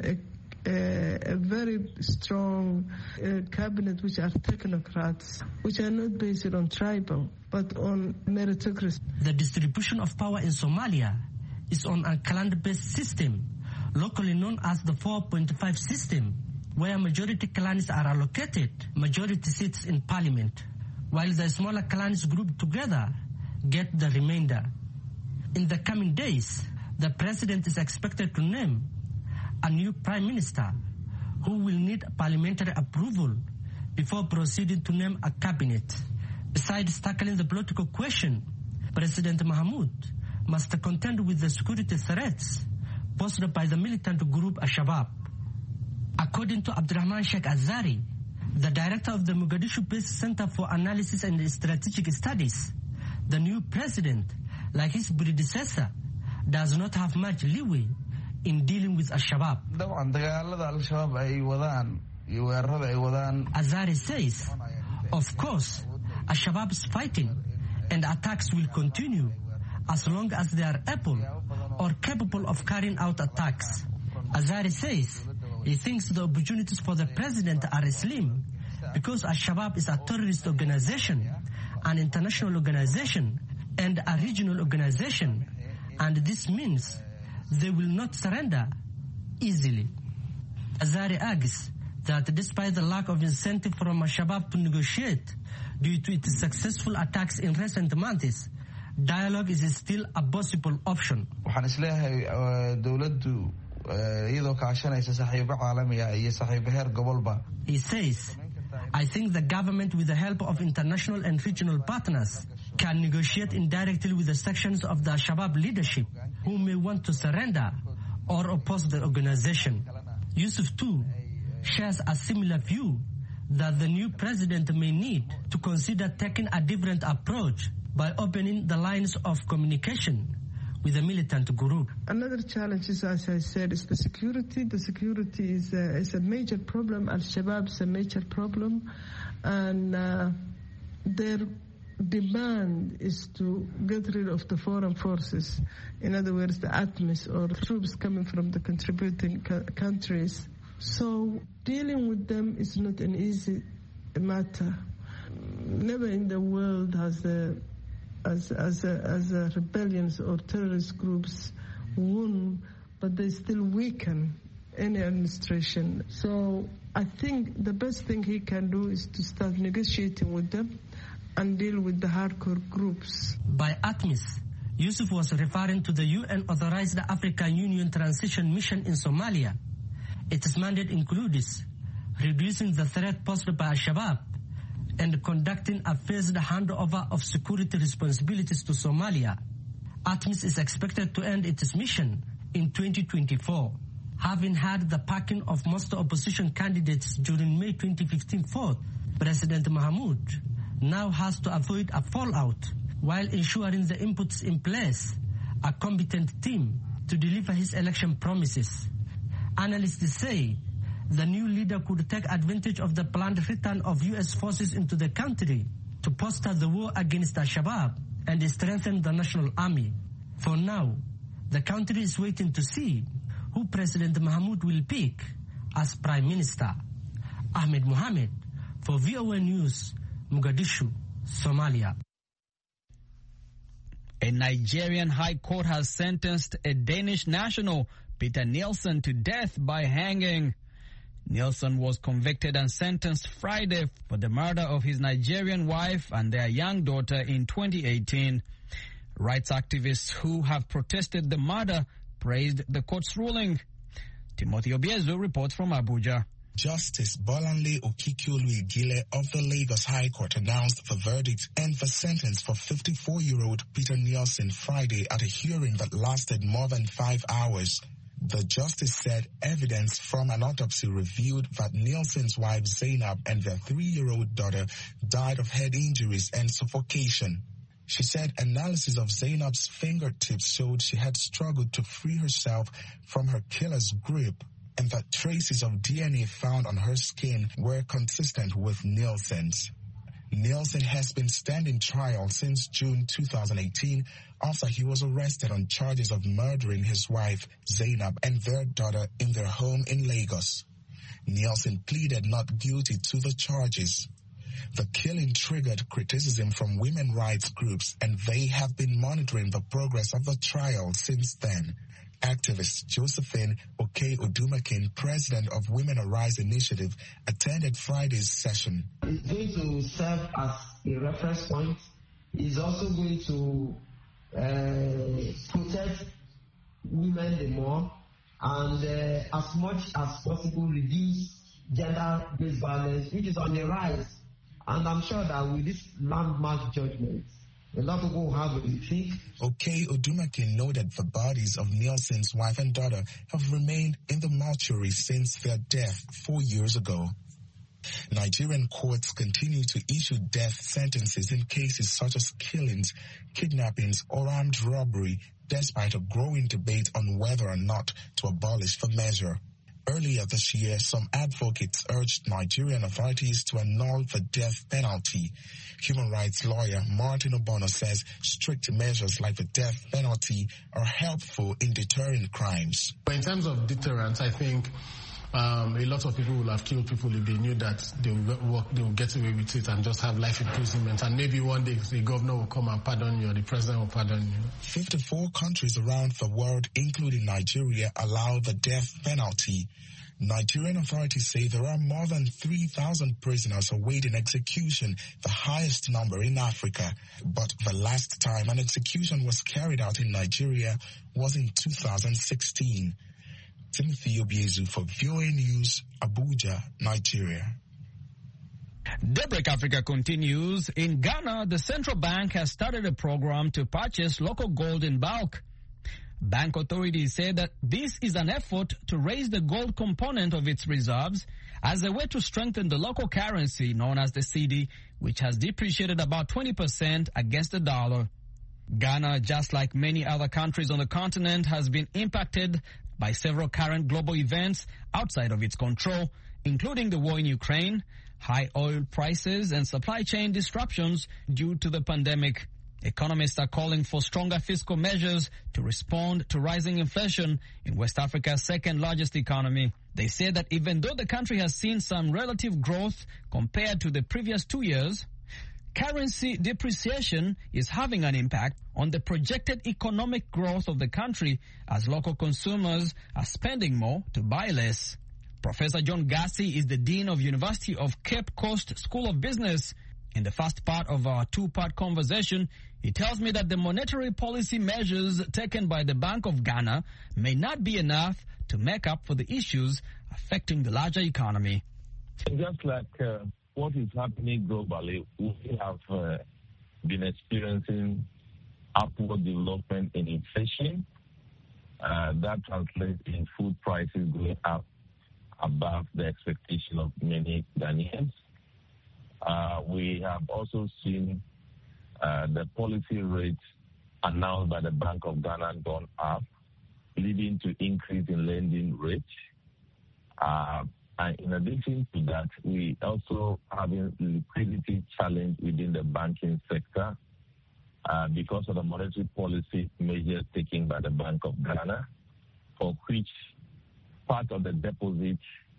O: a very strong cabinet which are technocrats, which are not based on tribal, but on meritocracy.
Q: The distribution of power in Somalia is on a clan-based system, locally known as the 4.5 system, where majority clans are allocated majority seats in parliament, while the smaller clans grouped together get the remainder. In the coming days, the president is expected to name a new prime minister who will need parliamentary approval before proceeding to name a cabinet. Besides tackling the political question, President Mohamud must contend with the security threats posed by the militant group Al-Shabaab. According to Abdurrahman Sheikh Azari, the director of the Mogadishu-based Center for Analysis and Strategic Studies, the new president, like his predecessor, does not have much leeway in dealing with Al-Shabaab. Azari says, of course, Al-Shabaab is fighting and attacks will continue as long as they are able or capable of carrying out attacks. Azari says he thinks the opportunities for the president are slim because Al-Shabaab is a terrorist organization, an international organization, and a regional organization, and this means they will not surrender easily. Azari argues that despite the lack of incentive from Al-Shabaab to negotiate due to its successful attacks in recent months, dialogue is still a possible option. He says, I think the government, with the help of international and regional partners, can negotiate indirectly with the sections of the Al-Shabaab leadership who may want to surrender or oppose the organization. Yusuf too shares a similar view that the new president may need to consider taking a different approach by opening the lines of communication with the militant group.
O: Another challenge is, as I said, is the security. The security is a major problem. Al-Shabaab is a major problem, and their demand is to get rid of the foreign forces. In other words, the ATMIS, or troops coming from the contributing countries. So dealing with them is not an easy matter. Never in the world has the rebellions or terrorist groups won, but they still weaken any administration. So I think the best thing he can do is to start negotiating with them and deal with the hardcore groups.
Q: By ATMIS, Yusuf was referring to the UN-authorized African Union Transition Mission in Somalia. Its mandate includes reducing the threat posed by Al-Shabaab and conducting a phased handover of security responsibilities to Somalia. ATMIS is expected to end its mission in 2024. Having had the backing of most opposition candidates during May 2015 vote, President Mahmoud now has to avoid a fallout while ensuring the inputs in place, a competent team to deliver his election promises. Analysts say the new leader could take advantage of the planned return of U.S. forces into the country to bolster the war against Al-Shabaab and strengthen the national army. For now, the country is waiting to see who President Mahmoud will pick as Prime Minister. Ahmed Mohamed for VOA News, Mogadishu, Somalia.
R: A Nigerian high court has sentenced a Danish national, Peter Nielsen, to death by hanging. Nielsen was convicted and sentenced Friday for the murder of his Nigerian wife and their young daughter in 2018. Rights activists who have protested the murder praised the court's ruling. Timothy Obiezu reports from Abuja.
P: Justice Bolanle Okikiolu-Igile of the Lagos High Court announced the verdict and the sentence for 54-year-old Peter Nielsen Friday at a hearing that lasted more than 5 hours. The justice said evidence from an autopsy revealed that Nielsen's wife Zainab and their 3-year-old daughter died of head injuries and suffocation. She said analysis of Zainab's fingertips showed she had struggled to free herself from her killer's grip, and that traces of DNA found on her skin were consistent with Nielsen's. Nielsen has been standing trial since June 2018 after he was arrested on charges of murdering his wife, Zainab, and their daughter in their home in Lagos. Nielsen pleaded not guilty to the charges. The killing triggered criticism from women rights groups, and they have been monitoring the progress of the trial since then. Activist Josephine Oke-Odumakin, president of Women Arise Initiative, attended Friday's session.
S: It's going to serve as a reference point. It's also going to protect women the more, and as much as possible reduce gender-based violence, which is on the rise. And I'm sure that with this landmark judgment, a lot of people will have a rethink.
P: Oke-Odumakin noted the bodies of Nielsen's wife and daughter have remained in the mortuary since their death 4 years ago. Nigerian courts continue to issue death sentences in cases such as killings, kidnappings, or armed robbery, despite a growing debate on whether or not to abolish the measure. Earlier this year, some advocates urged Nigerian authorities to annul the death penalty. Human rights lawyer Martin Obono says strict measures like the death penalty are helpful in deterring crimes.
T: In terms of deterrence, I think a lot of people will have killed people if they knew that they will get away with it and just have life imprisonment. And maybe one day the governor will come and pardon you, or the president will pardon you.
P: 54 countries around the world, including Nigeria, allow the death penalty. Nigerian authorities say there are more than 3,000 prisoners awaiting execution, the highest number in Africa. But the last time an execution was carried out in Nigeria was in 2016. Timothy Obiezu for VOA News, Abuja, Nigeria.
R: Daybreak Africa continues. In Ghana, the central bank has started a program to purchase local gold in bulk. Bank authorities say that this is an effort to raise the gold component of its reserves as a way to strengthen the local currency known as the cedi, which has depreciated about 20% against the dollar. Ghana, just like many other countries on the continent, has been impacted by several current global events outside of its control, including the war in Ukraine, high oil prices, and supply chain disruptions due to the pandemic. Economists are calling for stronger fiscal measures to respond to rising inflation in West Africa's second largest economy. They say that even though the country has seen some relative growth compared to the previous 2 years, currency depreciation is having an impact on the projected economic growth of the country as local consumers are spending more to buy less. Professor John Gassi is the Dean of University of Cape Coast School of Business. In the first part of our two-part conversation, he tells me that the monetary policy measures taken by the Bank of Ghana may not be enough to make up for the issues affecting the larger economy.
U: Just like what is happening globally, we have been experiencing upward development in inflation. That translates in food prices going up above the expectation of many Ghanaians. We have also seen the policy rates announced by the Bank of Ghana gone up, leading to increase in lending rates. And in addition to that, we also have a liquidity challenge within the banking sector because of the monetary policy measures taken by the Bank of Ghana, for which part of the deposit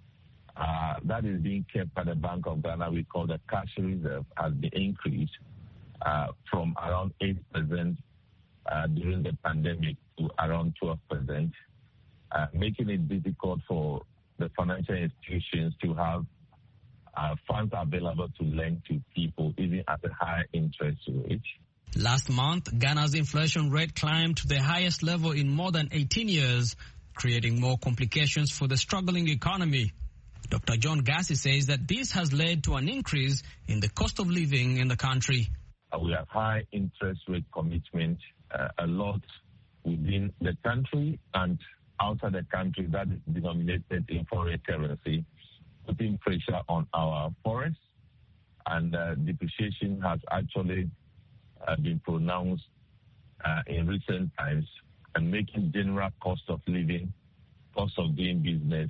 U: that is being kept by the Bank of Ghana, we call the cash reserve, has been increased from around 8% during the pandemic to around 12%, making it difficult for the financial institutions to have funds available to lend to people, even at a high interest rate.
R: Last month, Ghana's inflation rate climbed to the highest level in more than 18 years, creating more complications for the struggling economy. Dr. John Gassi says that this has led to an increase in the cost of living in the country.
U: We have high interest rate commitment, a lot within the country and outside the country that is denominated in foreign currency, putting pressure on our forests, and depreciation has actually been pronounced in recent times, and making general cost of living, cost of doing business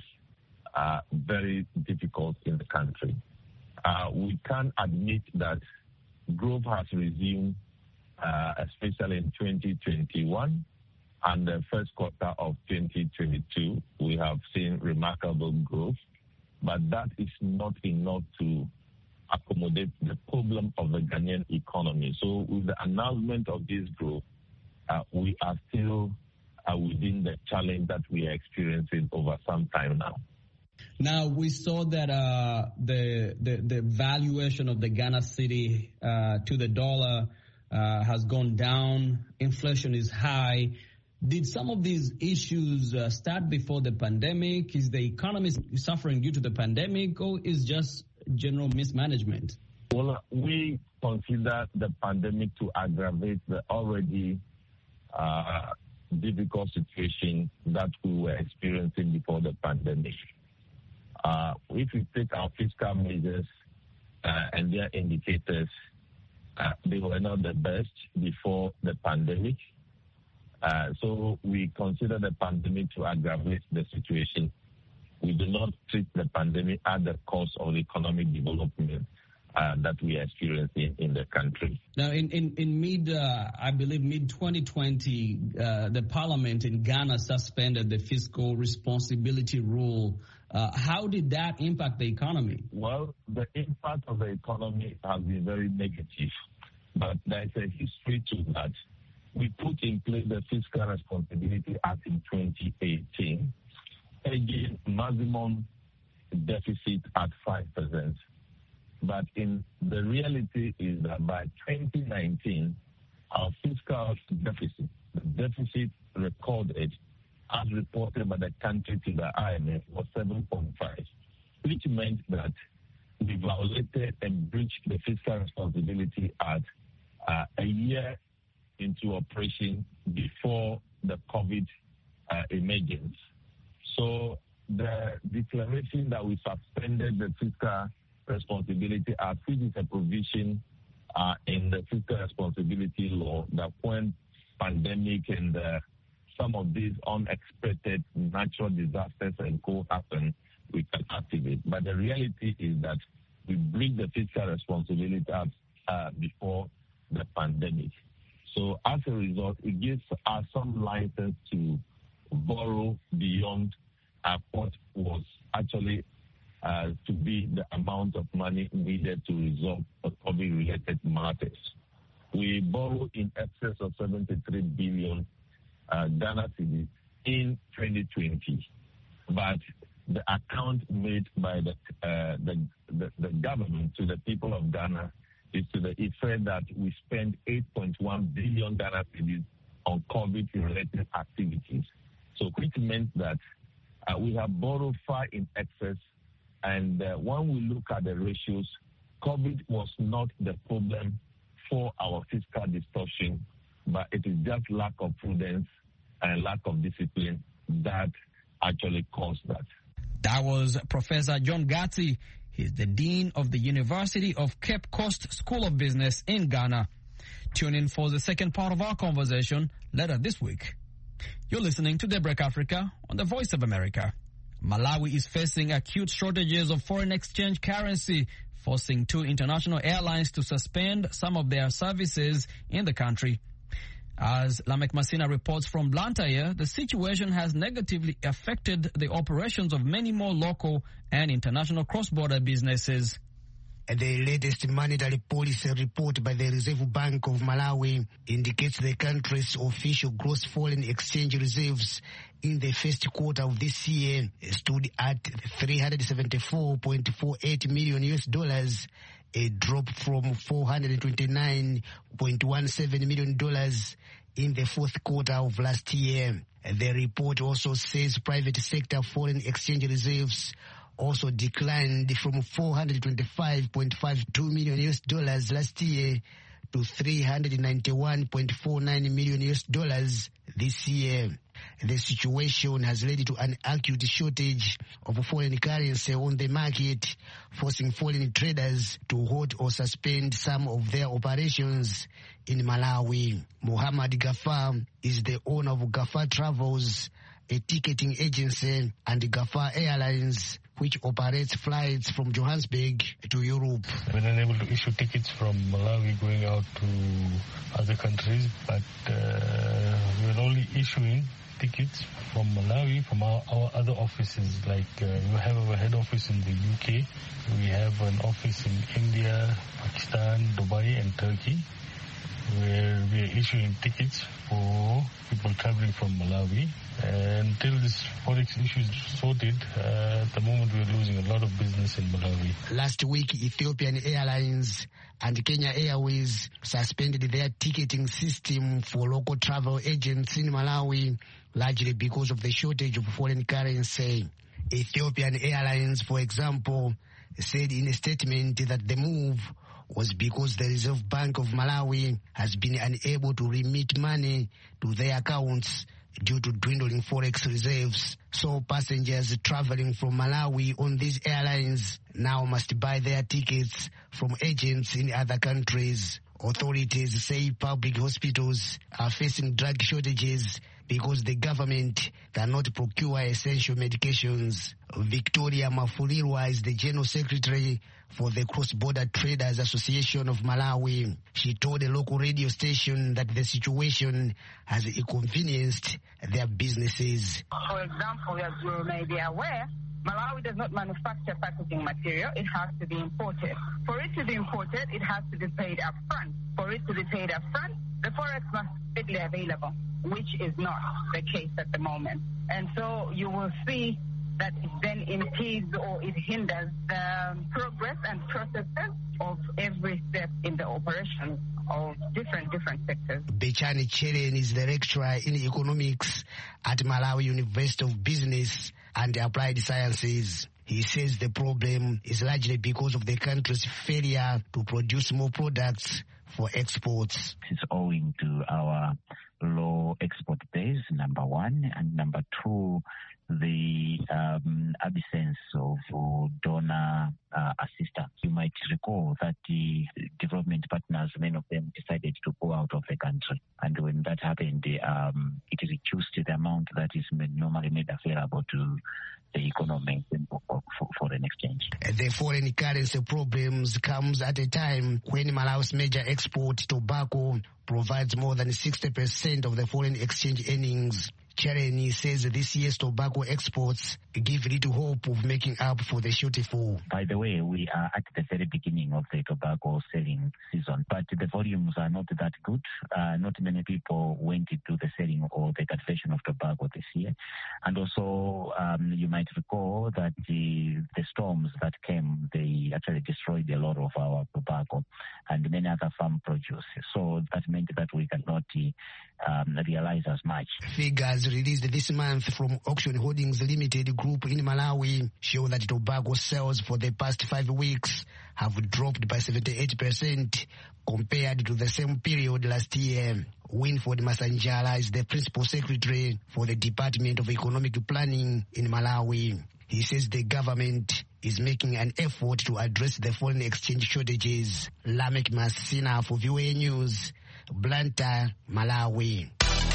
U: very difficult in the country. We can admit that growth has resumed, especially in 2021. And the first quarter of 2022, we have seen remarkable growth, but that is not enough to accommodate the problem of the Ghanaian economy. So with the announcement of this growth, we are still within the challenge that we are experiencing over some time now.
R: Now, we saw that the valuation of the Ghana cedi to the dollar has gone down. Inflation is high. Did some of these issues start before the pandemic? Is the economy suffering due to the pandemic, or is just general mismanagement?
U: Well, we consider the pandemic to aggravate the already difficult situation that we were experiencing before the pandemic. If we take our fiscal measures and their indicators, they were not the best before the pandemic. So we consider the pandemic to aggravate the situation. We do not treat the pandemic at the cost of economic development that we are experiencing in the country.
R: Now, I believe mid-2020, the parliament in Ghana suspended the fiscal responsibility rule. How did that impact the economy?
U: Well, the impact of the economy has been very negative, but there's a history to that. We put in place the Fiscal Responsibility Act in 2018, again, maximum deficit at 5%. But in the reality is that by 2019, our fiscal deficit, the deficit recorded as reported by the country to the IMF, was 7.5, which meant that we violated and breached the Fiscal Responsibility Act a year into operation before the COVID emergence. So the declaration that we suspended the Fiscal Responsibility Act, which is a provision in the Fiscal Responsibility Law that when pandemic and some of these unexpected natural disasters and co happen, we can activate. But the reality is that we breach the Fiscal Responsibility Act before the pandemic. So as a result, it gives us some license to borrow beyond what was actually to be the amount of money needed to resolve COVID-related matters. We borrowed in excess of 73 billion Ghana cedis in 2020, but the account made by the government to the people of Ghana is to the effect that we spent 8.1 billion Ghana cedis on COVID-related activities. So which meant that we have borrowed far in excess, and when we look at the ratios, COVID was not the problem for our fiscal distortion, but it is just lack of prudence and lack of discipline that actually caused that.
R: That was Professor John Gatsi. He's the Dean of the University of Cape Coast School of Business in Ghana. Tune in for the second part of our conversation later this week. You're listening to Daybreak Africa on the Voice of America. Malawi is facing acute shortages of foreign exchange currency, forcing 2 international airlines to suspend some of their services in the country. As Lamek Masina reports from Blantyre, the situation has negatively affected the operations of many more local and international cross-border businesses.
C: The latest monetary policy report by the Reserve Bank of Malawi indicates the country's official gross foreign exchange reserves in the first quarter of this year stood at $374.48 million, a drop from $429.17 million in the fourth quarter of last year. The report also says private sector foreign exchange reserves also declined from $425.52 million last year to $391.49 million this year. The situation has led to an acute shortage of foreign currency on the market, forcing foreign traders to halt or suspend some of their operations in Malawi. Muhammad Gafar is the owner of Gafar Travels, a ticketing agency, and Gafar Airlines, which operates flights from Johannesburg to Europe.
V: We're not able to issue tickets from Malawi going out to other countries, but we're only issuing tickets from Malawi from our other offices. Like we have our head office in the UK, we have an office in India, Pakistan, Dubai and Turkey, where we are issuing tickets for people traveling from Malawi. Until this Forex issue is sorted, at the moment we're losing a lot of business in Malawi.
C: Last week, Ethiopian Airlines and Kenya Airways suspended their ticketing system for local travel agents in Malawi, largely because of the shortage of foreign currency. Ethiopian Airlines, for example, said in a statement that the move was because the Reserve Bank of Malawi has been unable to remit money to their accounts due to dwindling forex reserves. So passengers traveling from Malawi on these airlines now must buy their tickets from agents in other countries. Authorities say public hospitals are facing drug shortages because the government cannot procure essential medications. Victoria Mafulirwa is the General Secretary for the Cross-Border Traders Association of Malawi. She told a local radio station that the situation has inconvenienced their businesses.
W: For example, as you may be aware, Malawi does not manufacture packaging material. It has to be imported. For it to be imported, it has to be paid up front. For it to be paid up front, the forex must be readily available, which is not the case at the moment. And so you will see that it then impedes or it hinders the progress and processes of every step in the operation of different sectors.
C: Bechani Cheren is the lecturer in economics at Malawi University of Business and Applied Sciences. He says the problem is largely because of the country's failure to produce more products for exports.
X: It's owing to our low export base, number one, and number two, the absence of donor assistance. You might recall that the development partners, many of them decided to go out of the country. And when that happened, it reduced the amount that is normally made available to the economy for foreign exchange.
C: The foreign currency problems comes at a time when Malawi's major export, tobacco, provides more than 60% of the foreign exchange earnings. Chereni says this year's tobacco exports give little hope of making up for the shortfall.
X: By the way, we are at the very beginning of the tobacco selling season, but the volumes are not that good. Not many people went into the selling or the cultivation of tobacco this year. And also, you might recall that the storms that came, they actually destroyed a lot of our tobacco and many other farm produce. So that meant that we cannot realize as much.
C: Figures released this month from Auction Holdings Limited Group in Malawi show that tobacco sales for the past 5 weeks have dropped by 78% compared to the same period last year. Winford Masanjala is the principal secretary for the Department of Economic Planning in Malawi. He says the government is making an effort to address the foreign exchange shortages. Lamek Masina for VOA News, Blantyre, Malawi.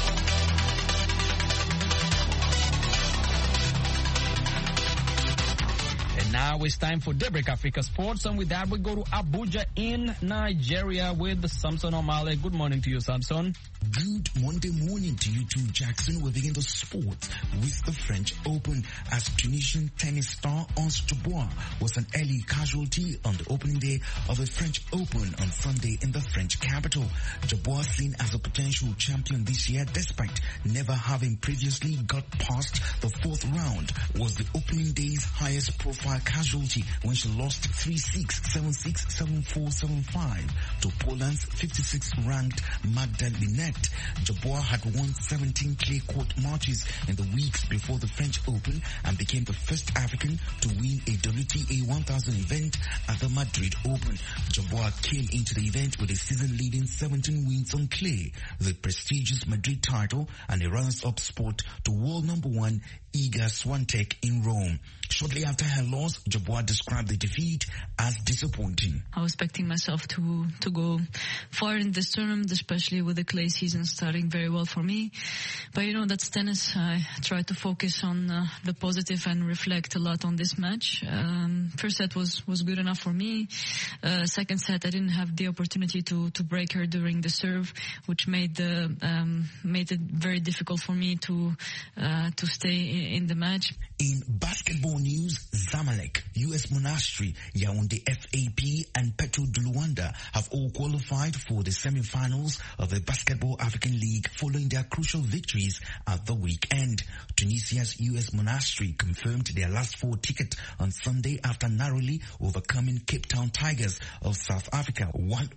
R: And now it's time for Daybreak Africa Sports, and with that we go to Abuja in Nigeria with Samson Omale. Good morning to you, Samson.
P: Good Monday morning to you too, Jackson. We begin the sport with the French Open as Tunisian tennis star Ons Jabeur was an early casualty on the opening day of the French Open on Sunday in the French capital. Jabeur, seen as a potential champion this year despite never having previously got past the fourth round, was the opening day's highest profile casualty when she lost 3-6, 7-6, 7-4, 7-5 to Poland's 56th ranked Magda Linette. Jabeur had won 17 clay court matches in the weeks before the French Open and became the first African to win a WTA 1000 event at the Madrid Open. Jabeur came into the event with a season-leading 17 wins on clay, the prestigious Madrid title, and a runners-up spot to world number 1 Iga Swiatek in Rome. Shortly after her loss, Jabeur described the defeat as disappointing.
B: I was expecting myself to go far in this tournament, especially with the clay season starting very well for me. But that's tennis. I try to focus on the positive and reflect a lot on this match. First set was good enough for me. Second set, I didn't have the opportunity to break her during the serve, which made it very difficult for me to stay in the match.
P: In basketball news, Zamalek, US Monastery, Yaoundé FAP and Petro de Luanda have all qualified for the semi-finals of the Basketball African League following their crucial victories at the weekend. Tunisia's US Monastery confirmed their last 4 ticket on Sunday after narrowly overcoming Cape Town Tigers of South Africa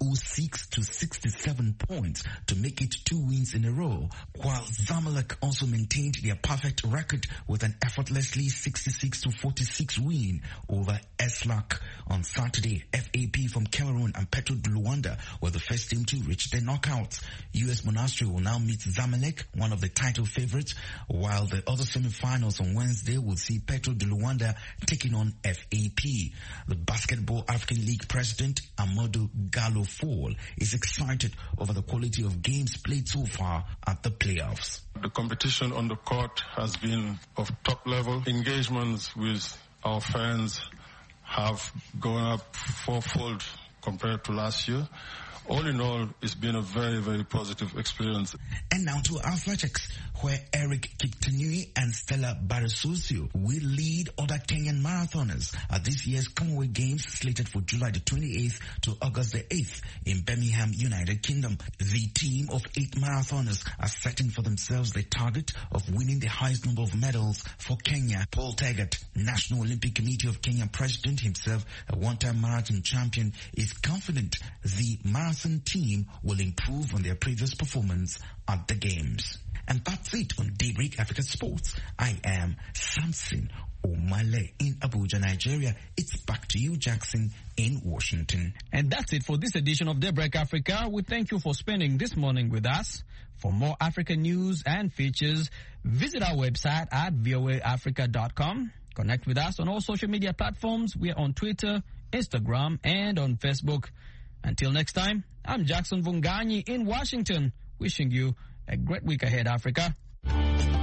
P: 106-67 points to make it 2 wins in a row, while Zamalek also maintained their perfect record with an effortlessly 66-46 win over Eslak on Saturday. FAP from Cameroon and Petro de Luanda were the first team to reach the knockouts. US Monastery will now meet Zamalek, one of the title favorites, while the other semi-finals on Wednesday will see Petro de Luanda taking on FAP. The Basketball African League president, Amadou Gallo Fall, is excited over the quality of games played so far at the playoffs.
T: The competition on the court has been of top level. Engagements with our fans have gone up 4-fold compared to last year. All in all, it's been a very, very positive experience.
P: And now to athletics, where Eric Kiptanui and Stella Barasosio will lead other Kenyan marathoners at this year's Commonwealth Games slated for July the 28th to August the 8th in Birmingham, United Kingdom. The team of 8 marathoners are setting for themselves the target of winning the highest number of medals for Kenya. Paul Tegat, National Olympic Committee of Kenya president, himself a one-time marathon champion, is confident the marathon team will improve on their previous performance at the Games. And that's it on Daybreak Africa Sports. I am Samson Omale in Abuja, Nigeria. It's back to you, Jackson, in Washington.
R: And that's it for this edition of Daybreak Africa. We thank you for spending this morning with us. For more African news and features, visit our website at voaafrica.com. Connect with us on all social media platforms. We are on Twitter, Instagram, and on Facebook. Until next time, I'm Jackson Vunganyi in Washington, wishing you a great week ahead, Africa.